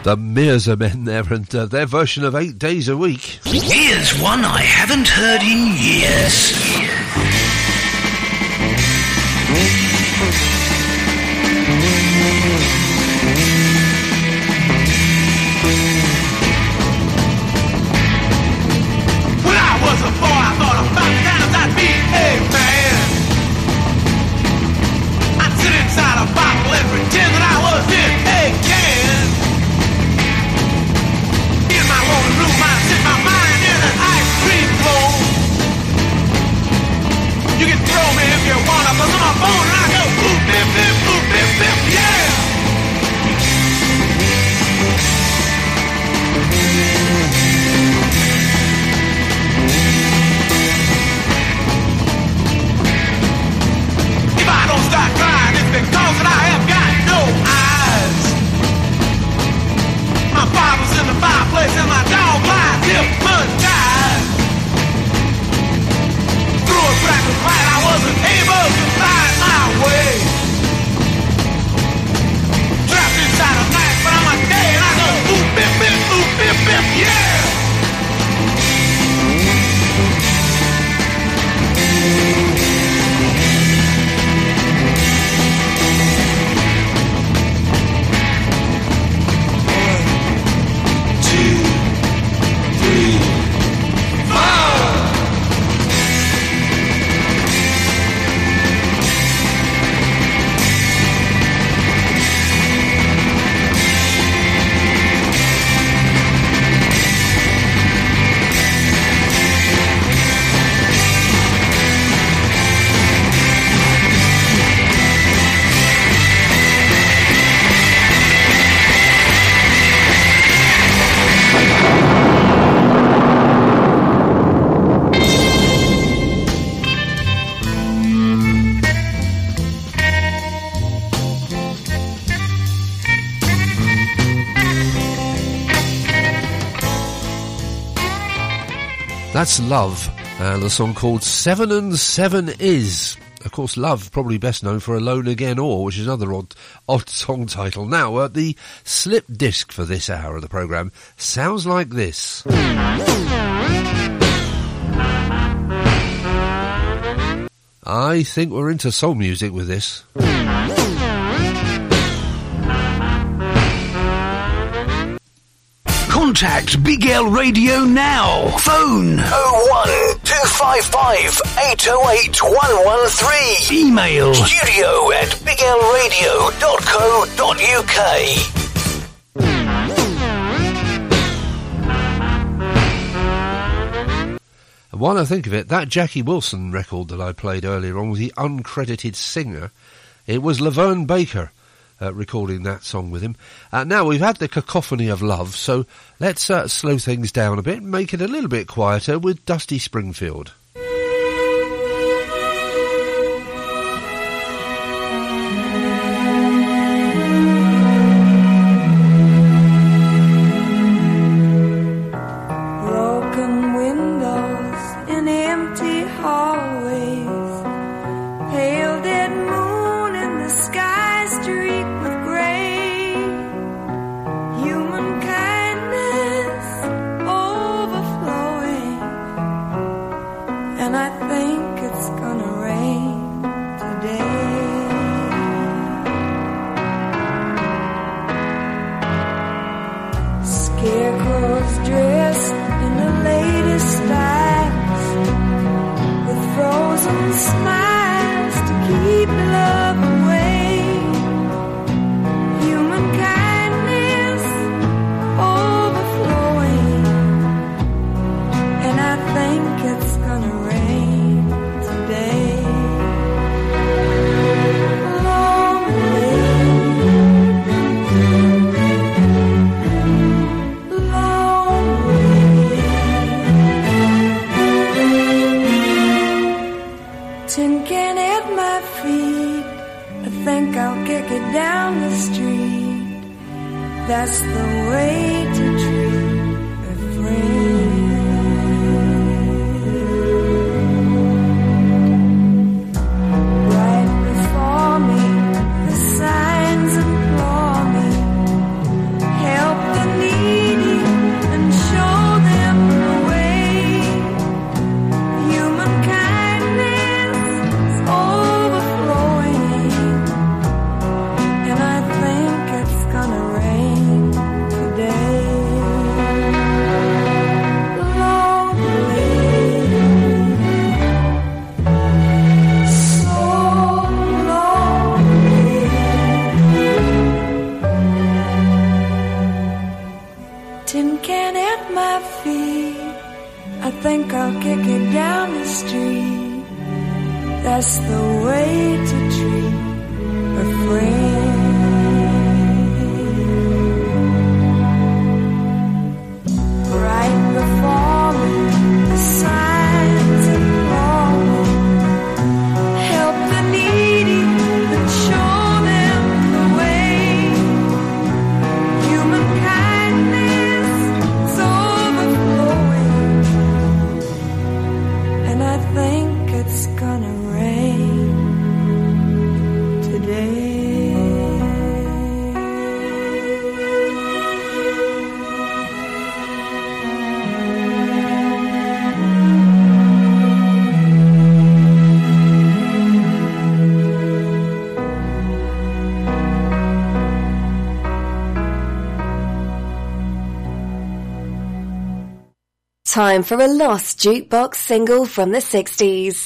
The Mirza Men there, and their version of 8 Days a Week. Here's one I haven't heard in years. When I was a boy, I thought about times I'd be a man. I'd sit inside a bottle and pretend that I was in a can. In my lonely room, I'd sit my mind in an ice cream cone. You can throw me if you want to, 'cause I'm a bone and I go boop, bip, bip, boop, bip, bip, yeah. If I don't start crying, it's because that I have got no eyes. My Bible's in the fireplace and my dog lies hypnotized. Through a crack of light, I wasn't able to find my way. Trapped inside a night, but I'm a day and I go boop, bip, bip, boop, bip, bip, yeah. That's Love, and the song called 7 and 7 Is. Of course, Love, probably best known for Alone Again Or, which is another odd song title. Now, the slip disc for this hour of the programme sounds like this. I think we're into soul music with this. Contact Big L Radio now. Phone 01255 808 113. Email studio@biglradio.co.uk. And while I think of it, that Jackie Wilson record that I played earlier on with the uncredited singer, it was Laverne Baker recording that song with him. Now we've had the cacophony of love, so let's slow things down a bit and make it a little bit quieter with Dusty Springfield. Broken windows in empty hallways, pale dead moon in the sky streaked with gray, human kindness overflowing, and I think it's gonna rain today. Scarecrows dressed in the latest styles, with frozen smiles to keep love away. Human kindness overflowing, and I think it's gonna rain today. Long tin can at my feet, I think I'll kick it down the street. That's the way to treat a friend. Right before me, the signs implore me, help me tin can at my feet. I think I'll kick it down the street. That's the way to treat a friend. Right before me, the signs implore me. Help the needy and show them the way. Human kindness is overflowing, and I think it's gonna rain today. Time for a lost jukebox single from the 60s.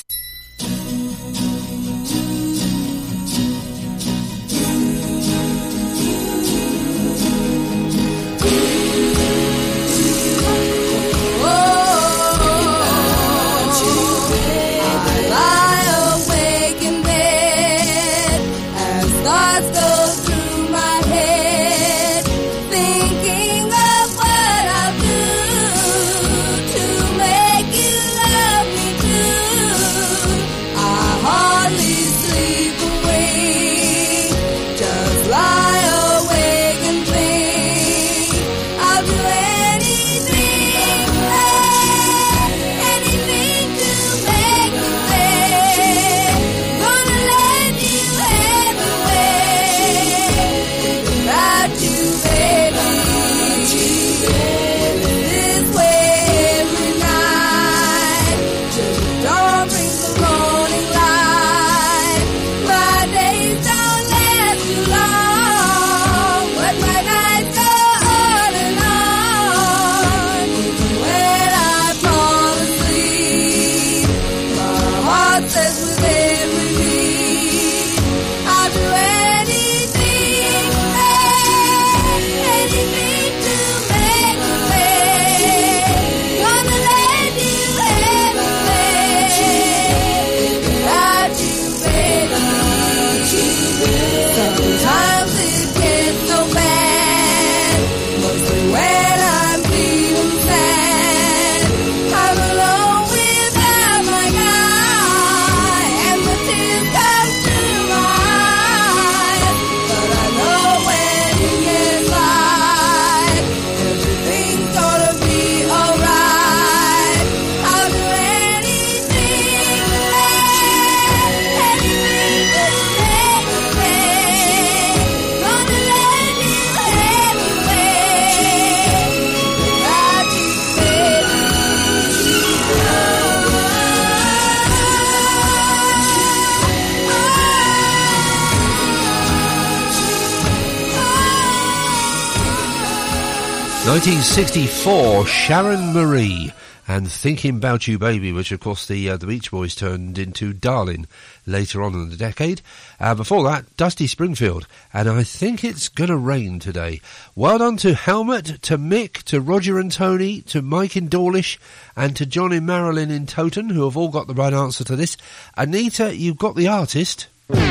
...1964, Sharon Marie and Thinking About You Baby, which of course the Beach Boys turned into Darling later on in the decade. Before that, Dusty Springfield, and I Think It's Gonna Rain Today. Well done to Helmut, to Mick, to Roger and Tony, to Mike in Dawlish, and to John and Marilyn in Toton, who have all got the right answer to this. Anita, you've got the artist.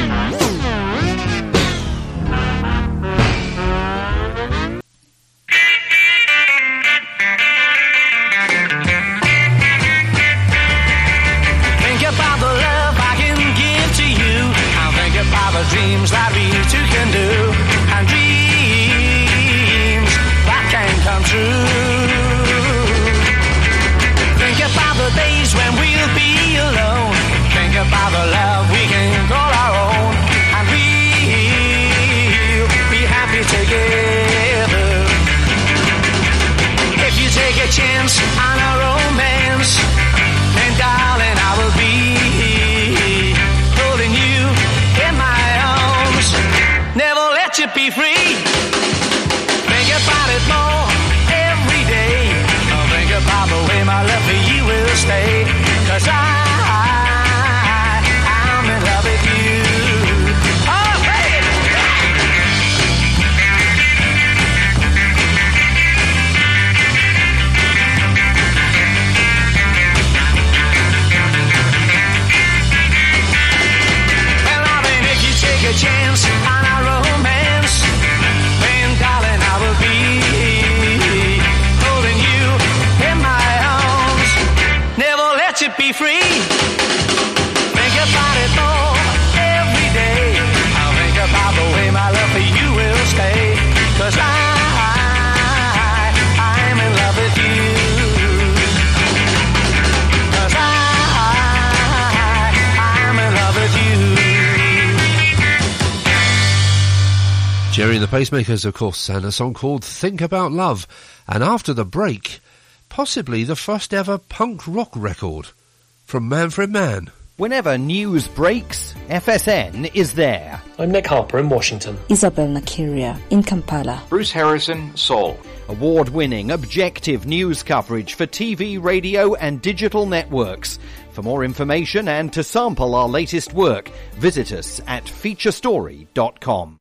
The dreams that we two can do, and dreams that can come true. Think about the days when we'll be alone. Think about the love we can call our own, and we'll be happy together. If you take a chance on a romance, then darling I will be holding you in my arms, never let you be free. Think about it more every day. Think about the way my love for you will stay. 'Cause I'm in love with you. Oh, baby! Gerry and the Pacemakers, of course, and a song called Think About Love. And after the break, possibly the first ever punk rock record from Manfred Mann. Whenever news breaks, FSN is there. I'm Nick Harper in Washington. Isabel Nakiria in Kampala. Bruce Harrison, Seoul. Award-winning, objective news coverage for TV, radio and digital networks. For more information and to sample our latest work, visit us at featurestory.com.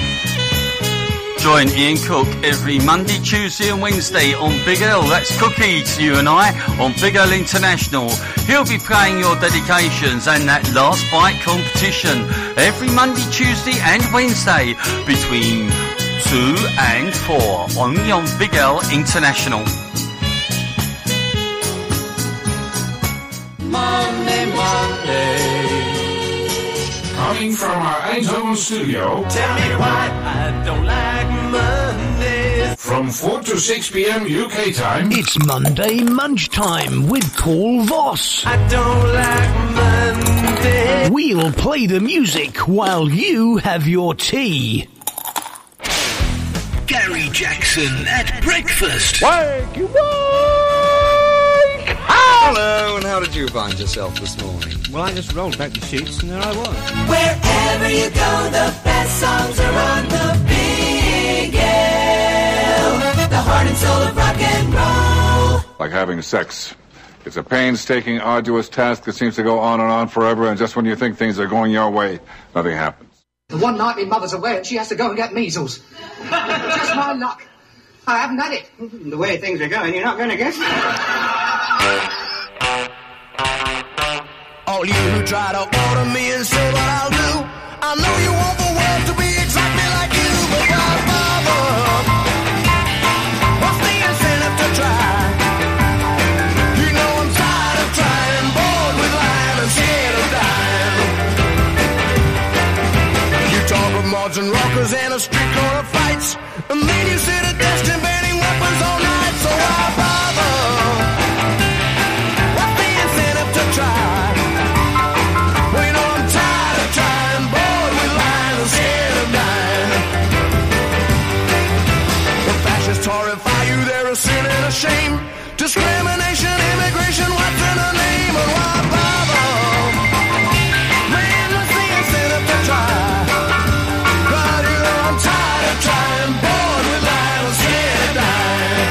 Join Ian Cook every Monday, Tuesday and Wednesday on Big L. That's Cookie to you and I on Big L International. He'll be playing your dedications and that last bite competition every Monday, Tuesday and Wednesday between 2 and 4 only on Big L International. Monday, Monday. Coming from our Eindhoven studio. Tell me why I don't like Mondays. From 4 to 6 p.m. UK time. It's Monday Munch Time with Paul Voss. I don't like Mondays. We'll play the music while you have your tea. Gary Jackson at breakfast. Wake you Hello, and how did you find yourself this morning? Well, I just rolled back the sheets and there I was. Wherever you go, the best songs are on the Big L. The heart and soul of rock and roll. Like having sex. It's a painstaking, arduous task that seems to go on and on forever, and just when you think things are going your way, nothing happens. The one night my mother's away and she has to go and get measles. Just my luck. I haven't had it. The way things are going, you're not going to get it. All you who try to order me and say what I'll do, I know you want the world to be exactly like you, but why bother? What's the incentive to try? You know I'm tired of trying, bored with lying and scared of dying. You talk of mods and rockers and a street corner fights, and then you sit at desk debating weapons all night, so why bother? What's the incentive to try? Horrify you, they're a sin and a shame. Discrimination, immigration, what's in a name? And why bother? Man, what's the incentive to try? God, you know I'm tired of trying, bored with lying, and scared of dying.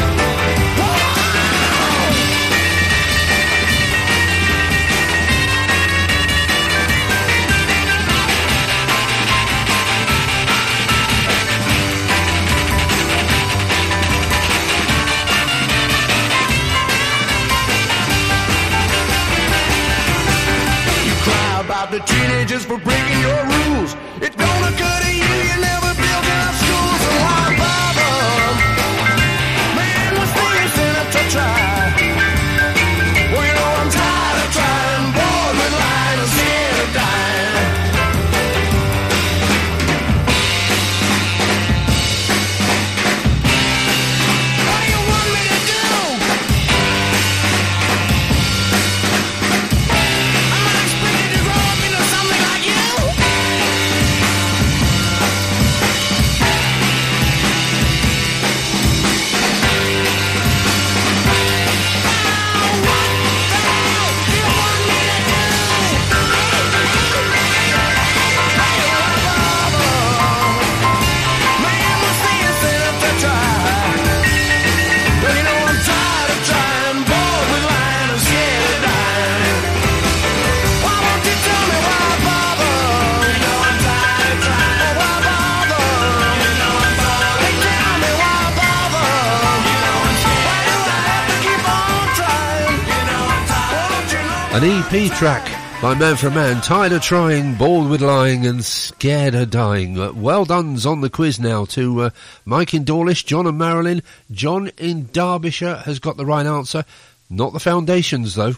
The teenagers for breaking your rules. It don't occur to you, you never built enough schools, so why bother? Man, what's the incentive to try? Well, you know I'm tired of trying, bored with lying and scared of dying. What do you want me to do? An EP track by Manfred Mann, tired of trying, bored with lying and scared of dying. Well done's on the quiz now to Mike in Dawlish, John and Marilyn. John in Derbyshire has got the right answer. Not the Foundations, though.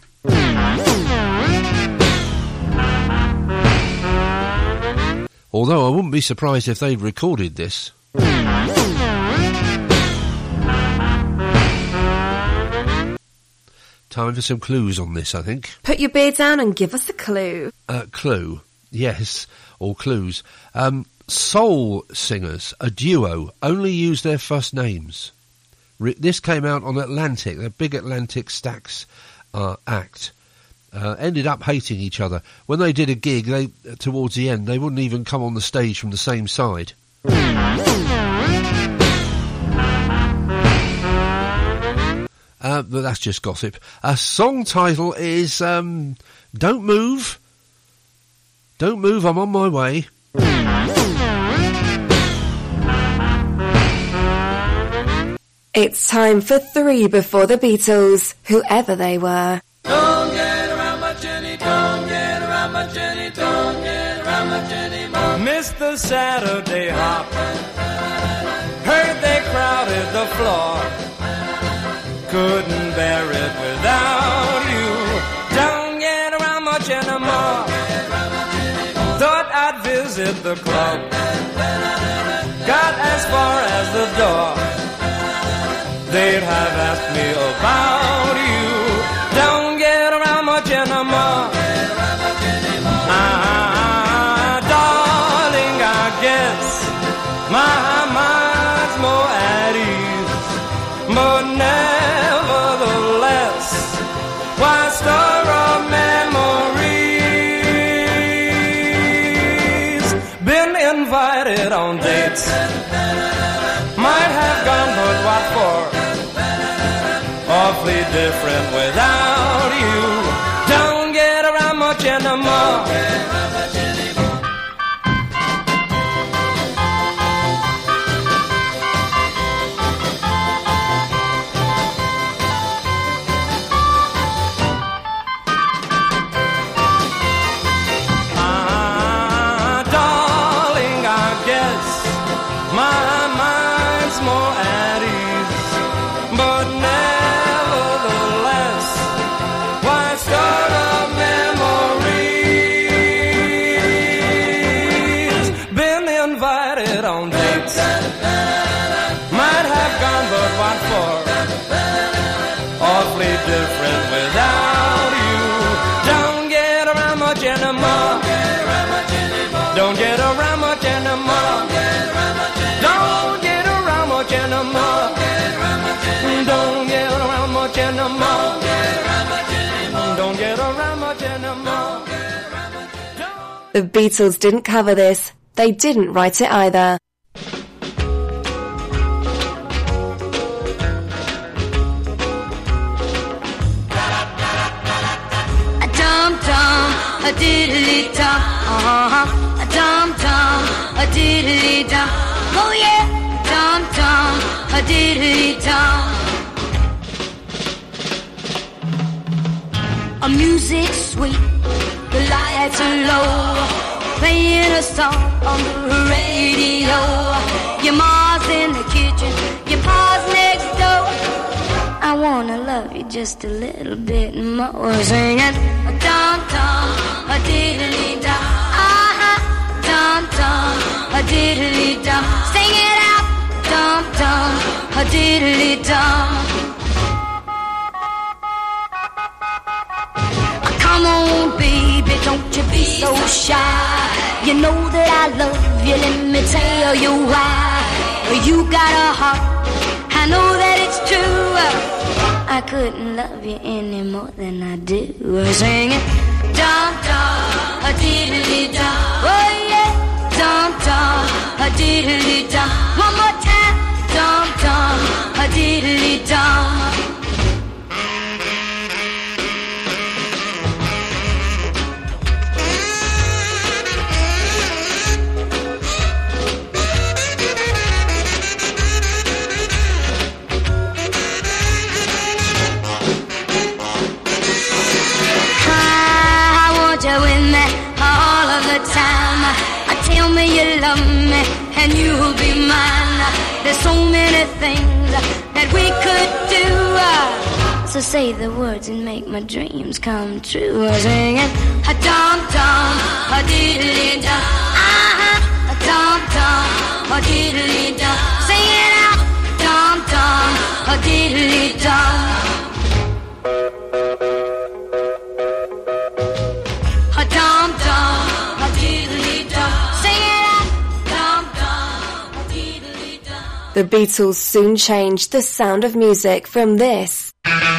Although I wouldn't be surprised if they'd recorded this. Time for some clues on this, I think. Put your beard down and give us a clue. Clue, yes, or clues. soul singers, a duo, only use their first names. This came out on Atlantic, the big Atlantic Stax act. Ended up hating each other. When they did a gig, towards the end, they wouldn't even come on the stage from the same side. But that's just gossip. A song title is Don't Move. Don't Move, I'm on my way. It's time for 3 before the Beatles, whoever they were. Don't get around my Jenny, don't get around my Jenny, don't get around my Jenny. Mr. Saturday Hop, heard they crowded the floor, couldn't bear it without you. Don't get around much anymore. Thought I'd visit the club, got as far as the door. They'd have asked me about you. Don't get around much anymore. Darling, I guess my mind's more at ease, but nevertheless, why store of memories? Been invited on dates, might have gone, but what for? Awfully different without you. Don't get around much anymore. Darling, I guess my mind's more at ease, but nevertheless, why start of memories? Been invited on dates, might have gone, but what for? Awfully different without you. Don't get around much anymore. Don't get around much anymore. Don't get around much anymore. Don't get around much anymore. Don't get around much anymore. The Beatles didn't cover this. They didn't write it either. A dum-dum, a diddly-dum, a dum-dum, a diddly-dum. Oh yeah, dum-dum, a diddly-dum. A music sweet, the lights are low, playing a song on the radio. Your ma's in the kitchen, your pa's next door. I wanna love you just a little bit more. Singing a dum-dum, a diddly-dum, dum-dum, a diddly-dum. Sing it out, dum-dum, a diddly-dum. Come on, baby, don't you be so shy. You know that I love you, let me tell you why. You got a heart, I know that it's true. I couldn't love you any more than I do. Singing dum-dum, a diddly-dum. Oh yeah, dum-dum, a diddly-dum. One more time, dum-dum, a diddly-dum. Tell me you love me and you'll be mine. There's so many things that we could do. So say the words and make my dreams come true. Singing a dum-dum, a diddly-dum, a dum-dum, a diddly-dum. Sing it out, dum-dum, a diddly-dum. A dum-dum, a diddly-dum. Sing it out, The Beatles soon changed the sound of music from this.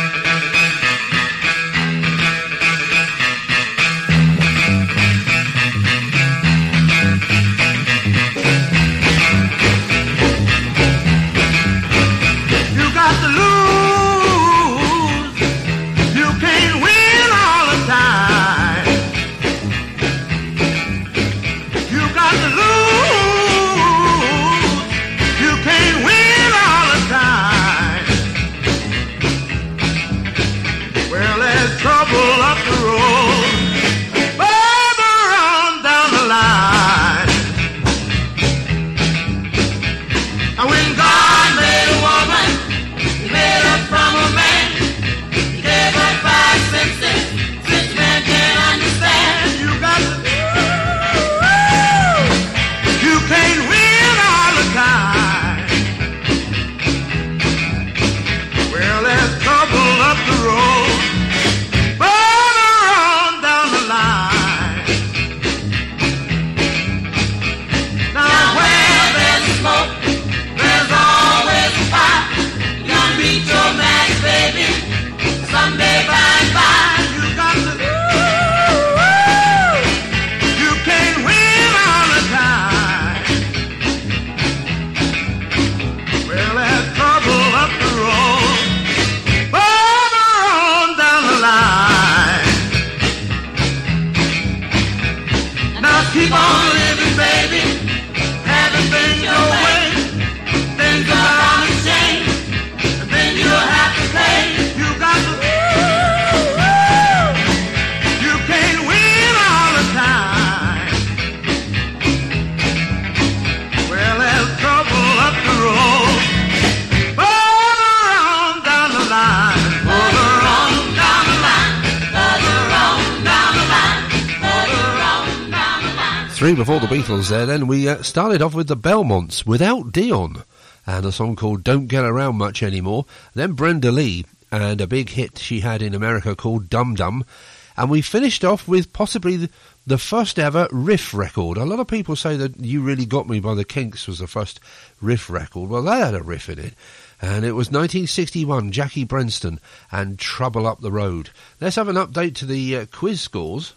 Three before the Beatles there, then we started off with the Belmonts without Dion and a song called Don't Get Around Much Anymore. Then Brenda Lee and a big hit she had in America called Dum Dum. And we finished off with possibly the first ever riff record. A lot of people say that You Really Got Me by the Kinks was the first riff record. Well, that had a riff in it. And it was 1961, Jackie Brenston and Trouble Up the Road. Let's have an update to the quiz scores.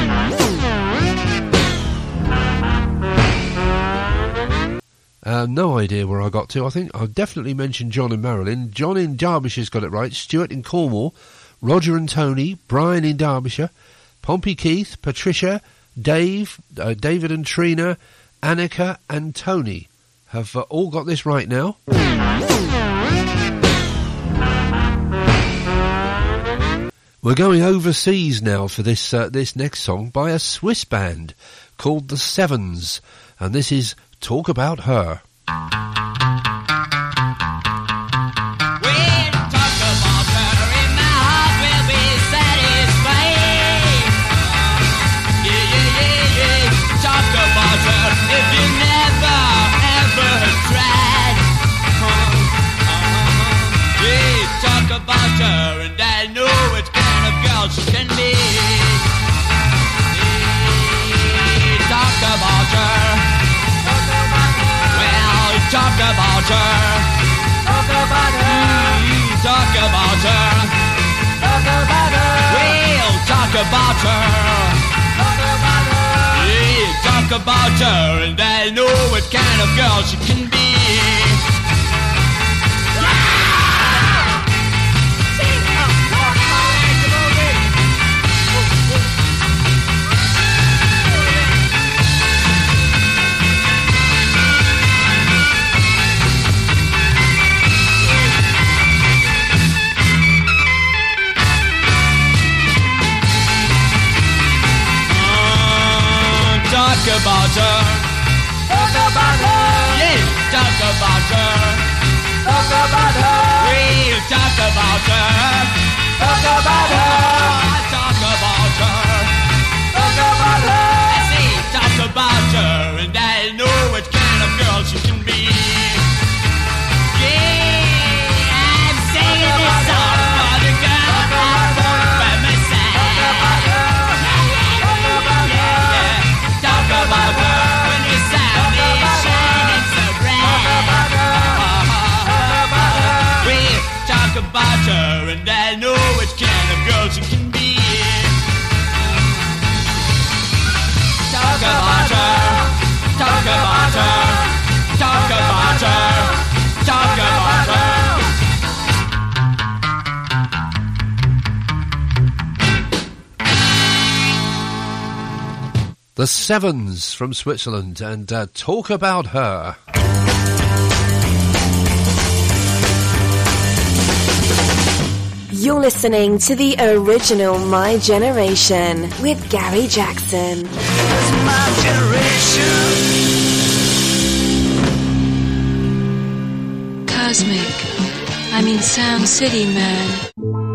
No idea where I got to. I think I'll definitely mention John in Maryland. John in Derbyshire's got it right. Stuart in Cornwall. Roger and Tony. Brian in Derbyshire. Pompey Keith. Patricia. Dave. David and Trina. Annika and Tony have all got this right now. We're going overseas now for this this next song by a Swiss band called The Sevens. And this is Talk About Her. About her, and I know what kind of girl she can be. Talk about her. Well, talk about her. Talk about her. Talk about her. Talk about her. Well, talk about her. Talk about her. Talk about her, and I know what kind of girl she can be. Talk about her. Talk about her. Yeah, talk The Sevens from Switzerland, and Talk About Her. You're listening to the original My Generation with Gary Jackson. My generation. Cosmic. I mean Sound City, man.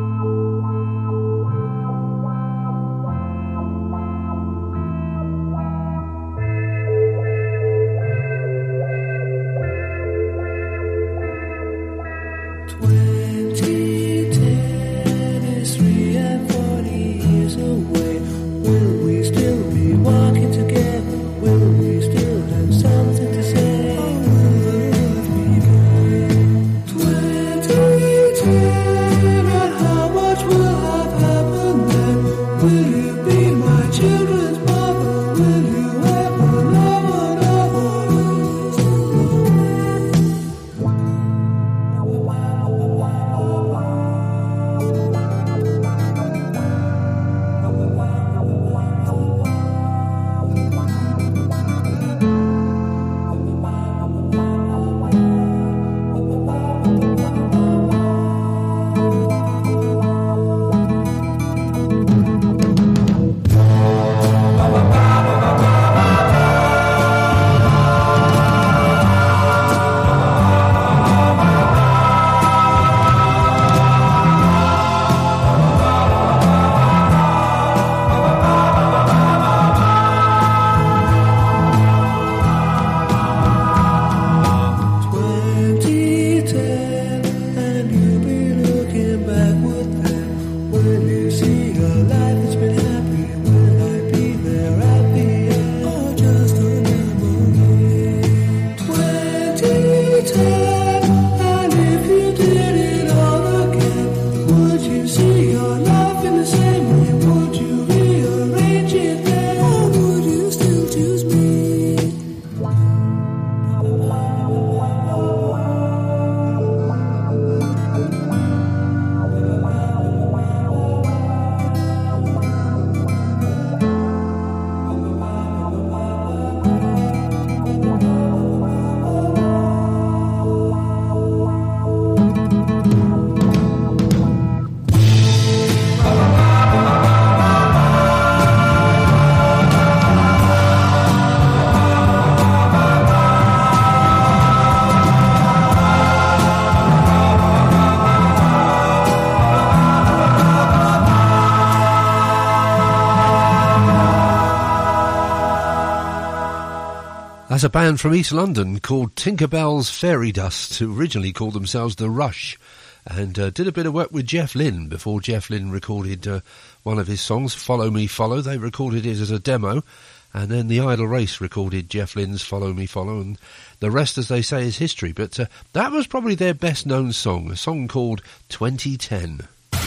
That's a band from East London called Tinkerbell's Fairy Dust, who originally called themselves The Rush, and did a bit of work with Jeff Lynne before Jeff Lynne recorded one of his songs, Follow Me Follow. They recorded it as a demo, and then the Idle Race recorded Jeff Lynne's Follow Me Follow, and the rest, as they say, is history. But that was probably their best known song, a song called 2010.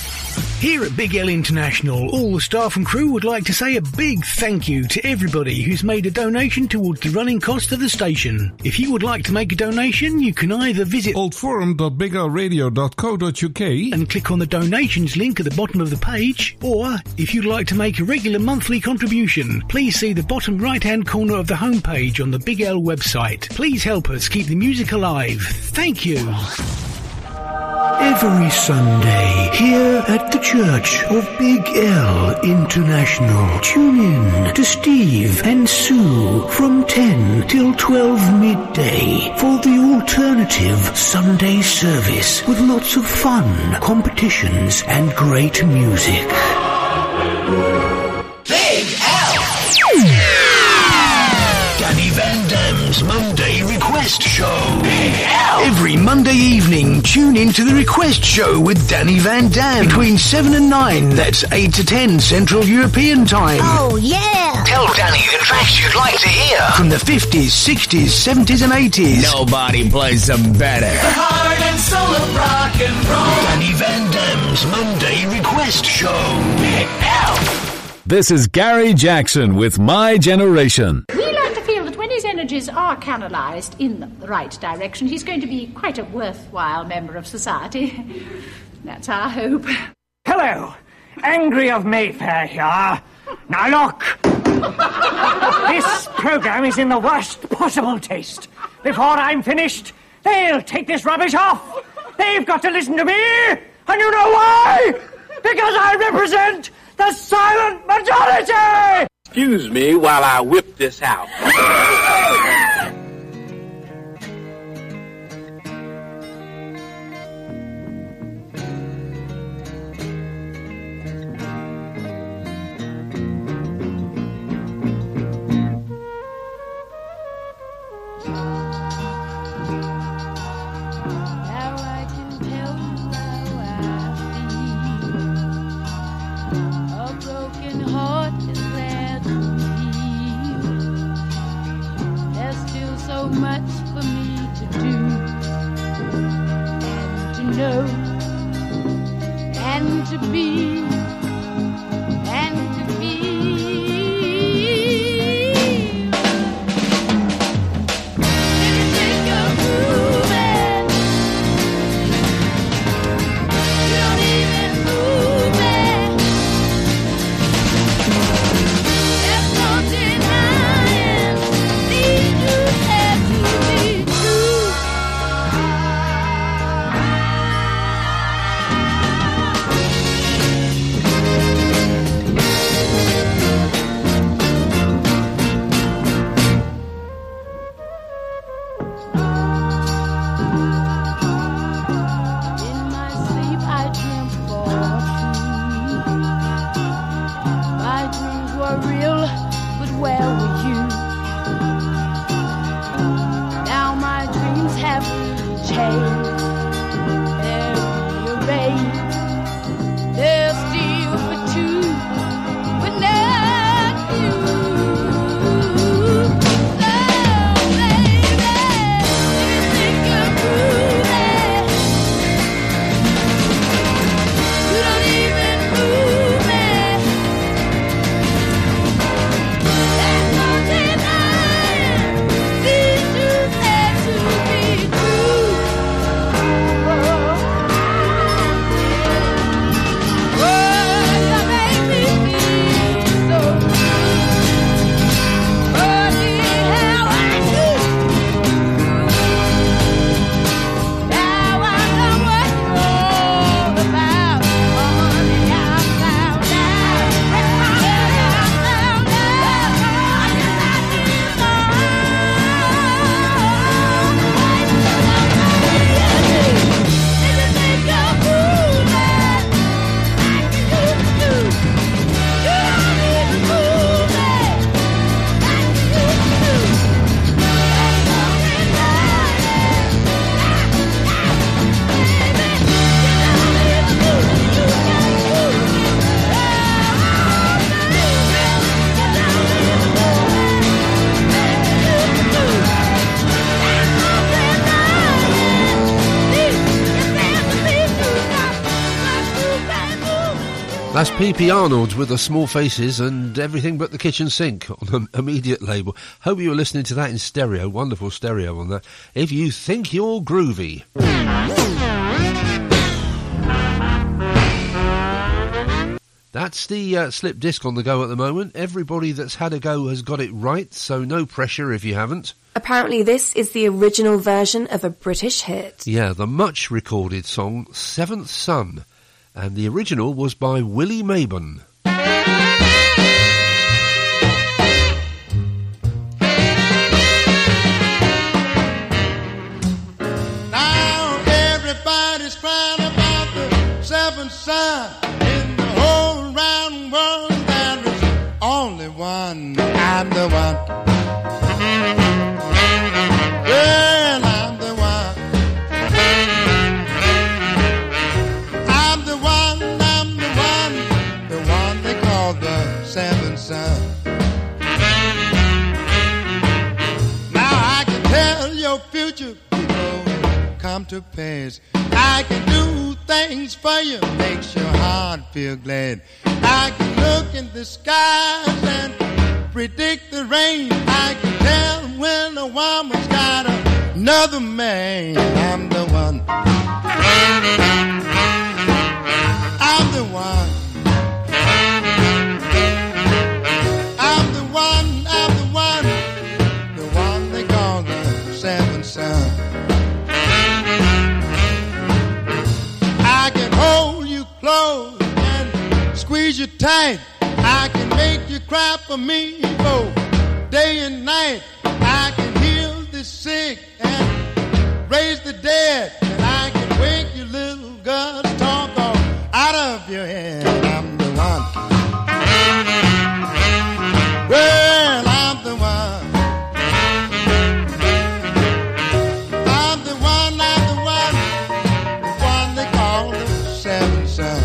Here at Big L International, all the staff and crew would like to say a big thank you to everybody who's made a donation towards the running cost of the station. If you would like to make a donation, you can either visit oldforum.biglradio.co.uk and click on the donations link at the bottom of the page, or if you'd like to make a regular monthly contribution, please see the bottom right-hand corner of the homepage on the Big L website. Please help us keep the music alive. Thank you. Every Sunday, here at the Church of Big L International, tune in to Steve and Sue from 10 till 12 midday for the alternative Sunday service with lots of fun, competitions and great music. Big L! Danny Van Dam's Monday Request Show. Big L! Every Monday evening, tune in to the Request Show with Danny Van Dam. Between 7 and 9, that's 8 to 10 Central European Time. Oh, yeah! Tell Danny the tracks you'd like to hear. From the 50s, 60s, 70s and 80s. Nobody plays them better. The heart and soul of rock and roll. Danny Van Dam's Monday Request Show. Big L! This is Gary Jackson with My Generation. We like to feel that when his energies are canalised in the right direction, he's going to be quite a worthwhile member of society. That's our hope. Hello. Angry of Mayfair here. Now look. This program is in the worst possible taste. Before I'm finished, they'll take this rubbish off. They've got to listen to me, and you know why? Because I represent the silent majority! Excuse me while I whip this out. Much for me to do and to know and to be and to feel. Let me take a moving. You don't even move it. There's no denying these you have to be true. In my sleep I dreamt for two. My dreams were real, but where were you? Now my dreams have changed. They're rearranged. They're still for two, but not you. Oh, baby, let me think you're grooving. You don't even move it. There's no denying these truths have to be true. Oh, you make me feel so good. Oh, dear, how I do. Now I know what you're all about. Honey, I found out. I found That's P.P. Arnold with the Small Faces and Everything But the Kitchen Sink on an immediate label. Hope you were listening to that in stereo. Wonderful stereo on that. If you think you're groovy. That's the slip disc on the go at the moment. Everybody that's had a go has got it right, so no pressure if you haven't. Apparently this is the original version of a British hit. Yeah, the much recorded song Seventh Son. And the original was by Willie Mabon. Now everybody's crying about the seventh son. In the whole round world there is only one. I'm the one. Well, I'm the one. I'm the one they call the seventh son. Now I can tell your future before it come to pass. I can do things for you, makes your heart feel glad. I can look in the skies and predict the rain. I can tell when a woman's got another man. I'm the one. I'm the one. I'm the one. you tight. I can make you cry for me both day and night. I can heal the sick and raise the dead. And I can wake your little girl's talk off out of your head. I'm the one. Well, I'm the one. I'm the one, the one they call the seven son.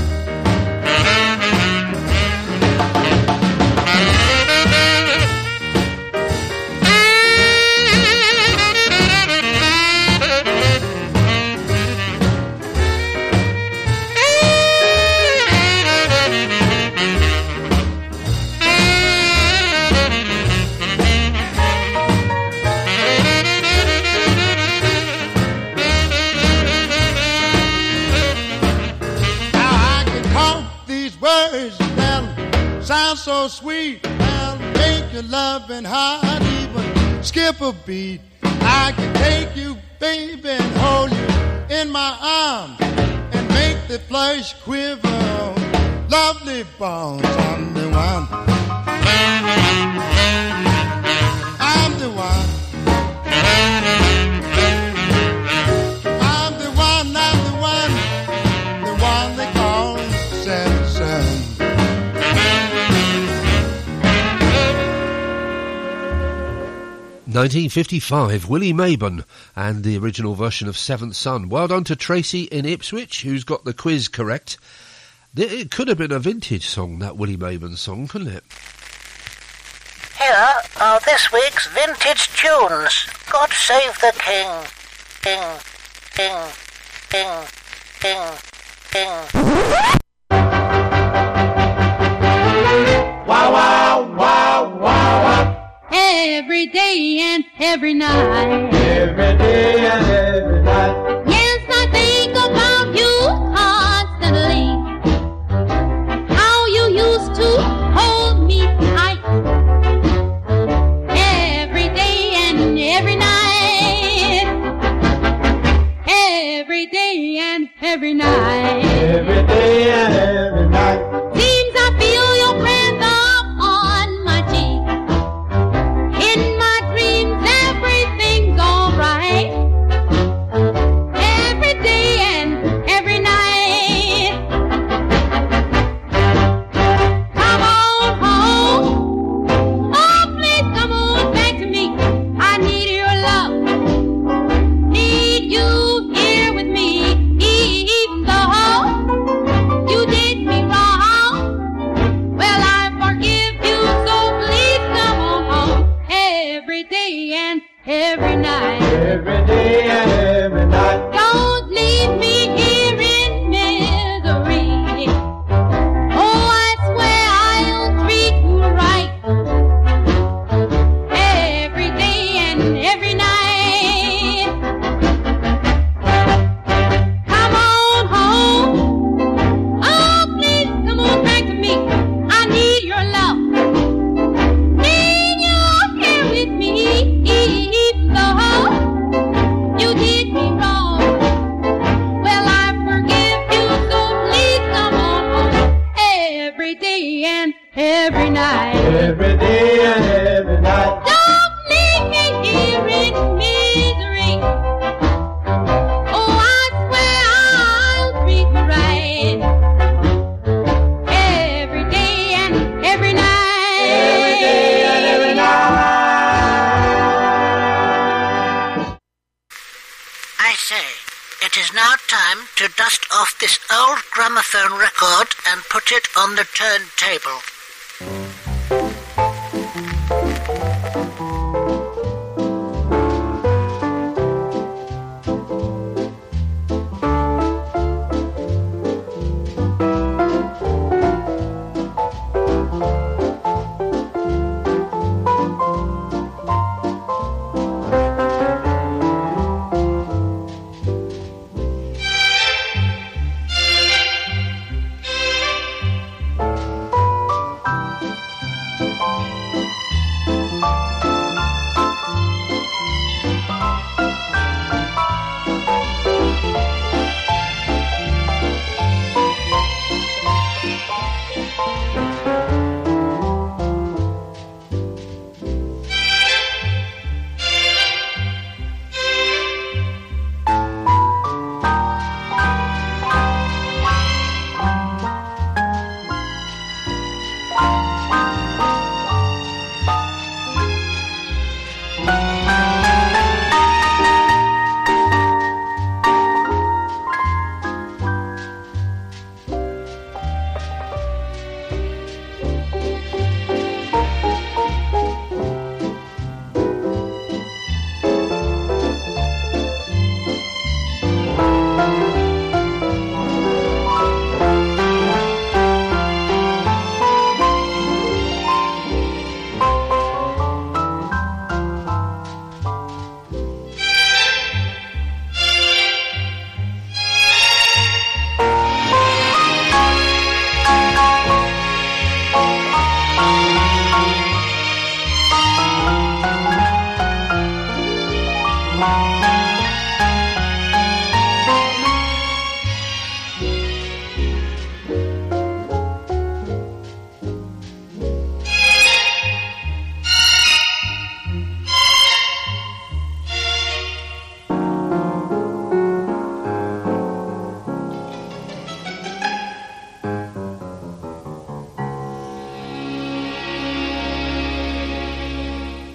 'Cause words that sound so sweet, they'll make your loving heart even skip a beat. I can take you, baby, and hold you in my arms and make the flesh quiver. Lovely bones, I'm the one. I'm the one. I'm the one, I'm the one they call Seven Son. (1955), Willie Mabon and the original version of Seventh Son. Well done to Tracy in Ipswich, who's got the quiz correct. It could have been a vintage song, that Willie Mabon song, couldn't it? Here are this week's vintage tunes. God Save the King. King, king, king, king, king. Wow, wow, wow, wow, wow. Every day and every night. Every day and every night. Yes, I think about you constantly. How you used to hold me tight. Every day and every night. Every day and every night. Every day and every night. Seems I feel your breath up on my cheek. In my dreams everything's alright. Every day and every night. Come on home. Oh, please come on back to me. I need your love. Need you here with me. Even though you did me wrong. Well, I forgive you, so please come on home. Every day and every night. Every day and every night. Don't leave me here in misery. Oh, I swear I'll treat you right. Every day and every night. Come on home. Oh, please come on back to me. I need your love. Need you here with me. Even though you did me wrong. Well, I forgive you, so please come on home. Every day and every night. Every day and every night. Don't leave me here in misery. Oh, I swear I'll treat you right. Every day and every night. Every day and every night. I say, it is now time to dust off this old gramophone record and put it on the turntable.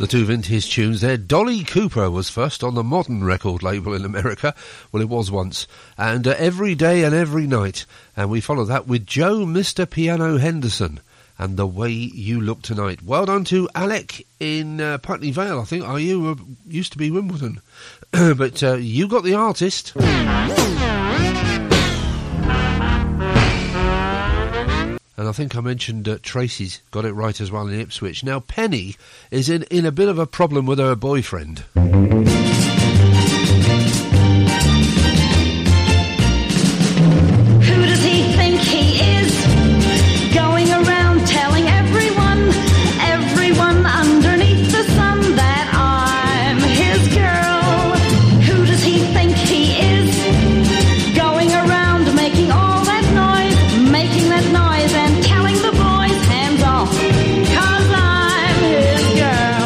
The two vintage tunes there. Dolly Cooper was first on the Modern record label in America. Well, it was once. And Every Day and Every Night. And we follow that with Joe Mr. Piano Henderson and The Way You Look Tonight. Well done to Alec in Putney Vale, I think. Are you? Used to be Wimbledon. But you got the artist. And I think I mentioned Tracy's got it right as well in Ipswich. Now, Penny is in a bit of a problem with her boyfriend. Who does he think he is? Going around telling everyone underneath the sun that I'm his girl. Who does he think he is? Going around making all that noise, and telling the boys hands off, 'cause I'm his girl.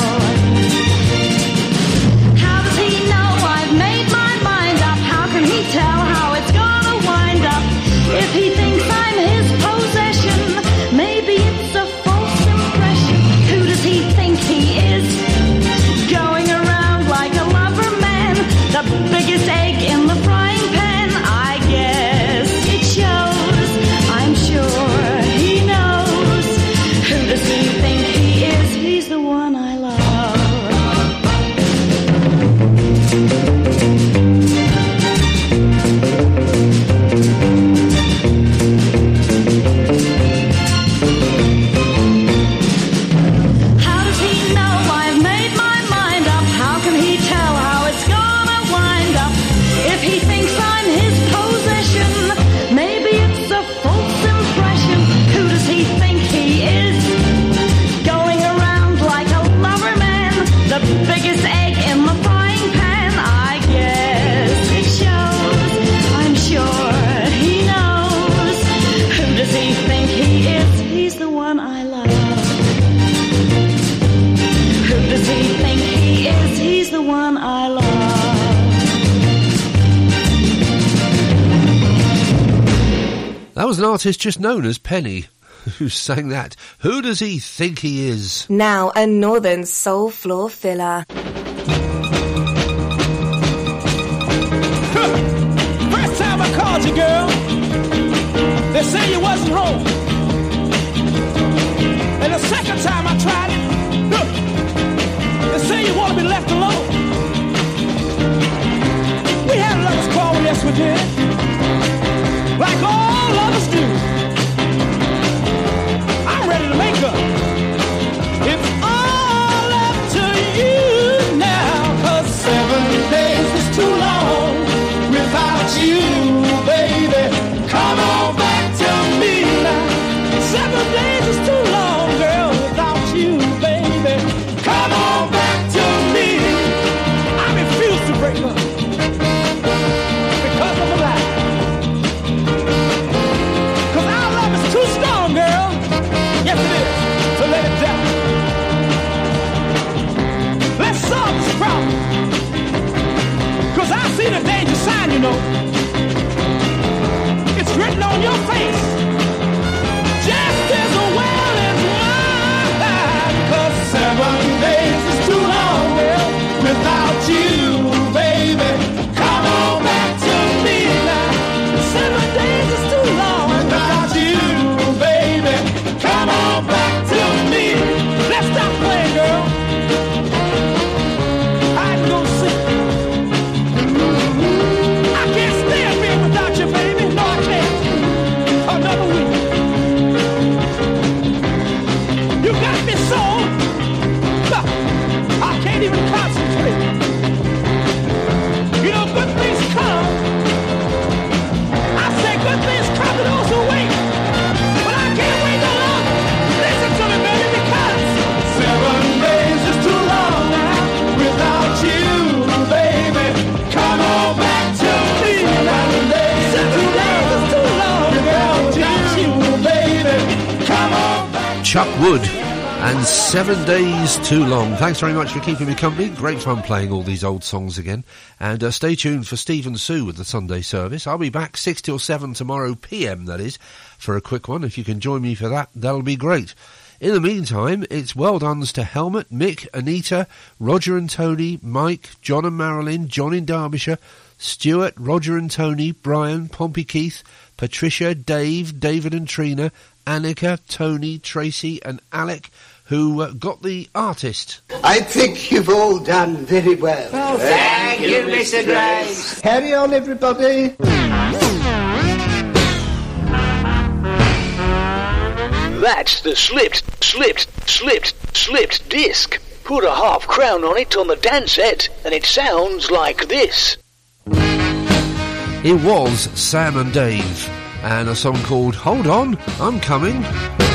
How does he know I've made my mind up? How can he tell how it's gonna wind up? If he thinks I'm his possession, maybe it's a false impression. Who does he think he is? Going around like a lover man, the biggest egg in the frying pan. I guess it shows, I'm sure he knows. Who does he think he is? He's the one I love. How does he know I've made my mind up? How can he tell how it's gonna wind up? If he thinks I'm his possession, maybe it's a false impression. Who does he think he is? Going around like a lover man, the biggest egg in the frying pan. I guess it shows, I'm sure he knows. Who does he think he is? He's the one I love. Who does he think he is? He's the one I love. That was an artist just known as Penny who sang that. Who does he think he is? Now a Northern Soul floor filler. First time I called you, girl, they say you wasn't home. And the second time I tried it, look, they say you want to be left alone. We had a lover's quarrel, yes we did, like all lovers do. I'm ready to make up. It's all up to you now, 'cause 7 days is too long without you, baby. Come on back to me now. 7 days is too long, girl, without you, baby. Come on back to me. I refuse to break up because of a lie. 'Cause our love is too strong, girl. Yes, it is. So let it down. Let's solve this problem. 'Cause I see the danger sign, you know. It's written on your face. Just as well as mine. 'Cause 7 days is too long, girl, without you, baby. Come on back to me now. 7 days is too long without you, baby. Come on back to me. Let's stop playing, girl. I can go see. I can't stay up here without you, baby. No, I can't. Another week. You got me so. Look, I can't even concentrate. You know, good things come. I say good things come to those who wait. But I can't wait no longer. Listen to me, baby, because 7 days is too long now without you, baby. Come on back to me. 7 days is too long without you, baby. Come on back. Chuck Wood and 7 Days Too Long. Thanks very much for keeping me company. Great fun playing all these old songs again. And stay tuned for Steve and Sue with the Sunday service. I'll be back 6 till 7 tomorrow PM, that is, for a quick one. If you can join me for that, that'll be great. In the meantime, it's well done's to Helmut, Mick, Anita, Roger and Tony, Mike, John and Marilyn, John in Derbyshire, Stuart, Roger and Tony, Brian, Pompey Keith, Patricia, Dave, David and Trina, Annika, Tony, Tracy and Alec, who got the artist. I think you've all done very well. Well, thank you, Mr. Grace. Carry on, everybody. That's the slipped disc. Put a half crown on it on the dance set, and it sounds like this. It was Sam and Dave, and a song called Hold On, I'm Coming.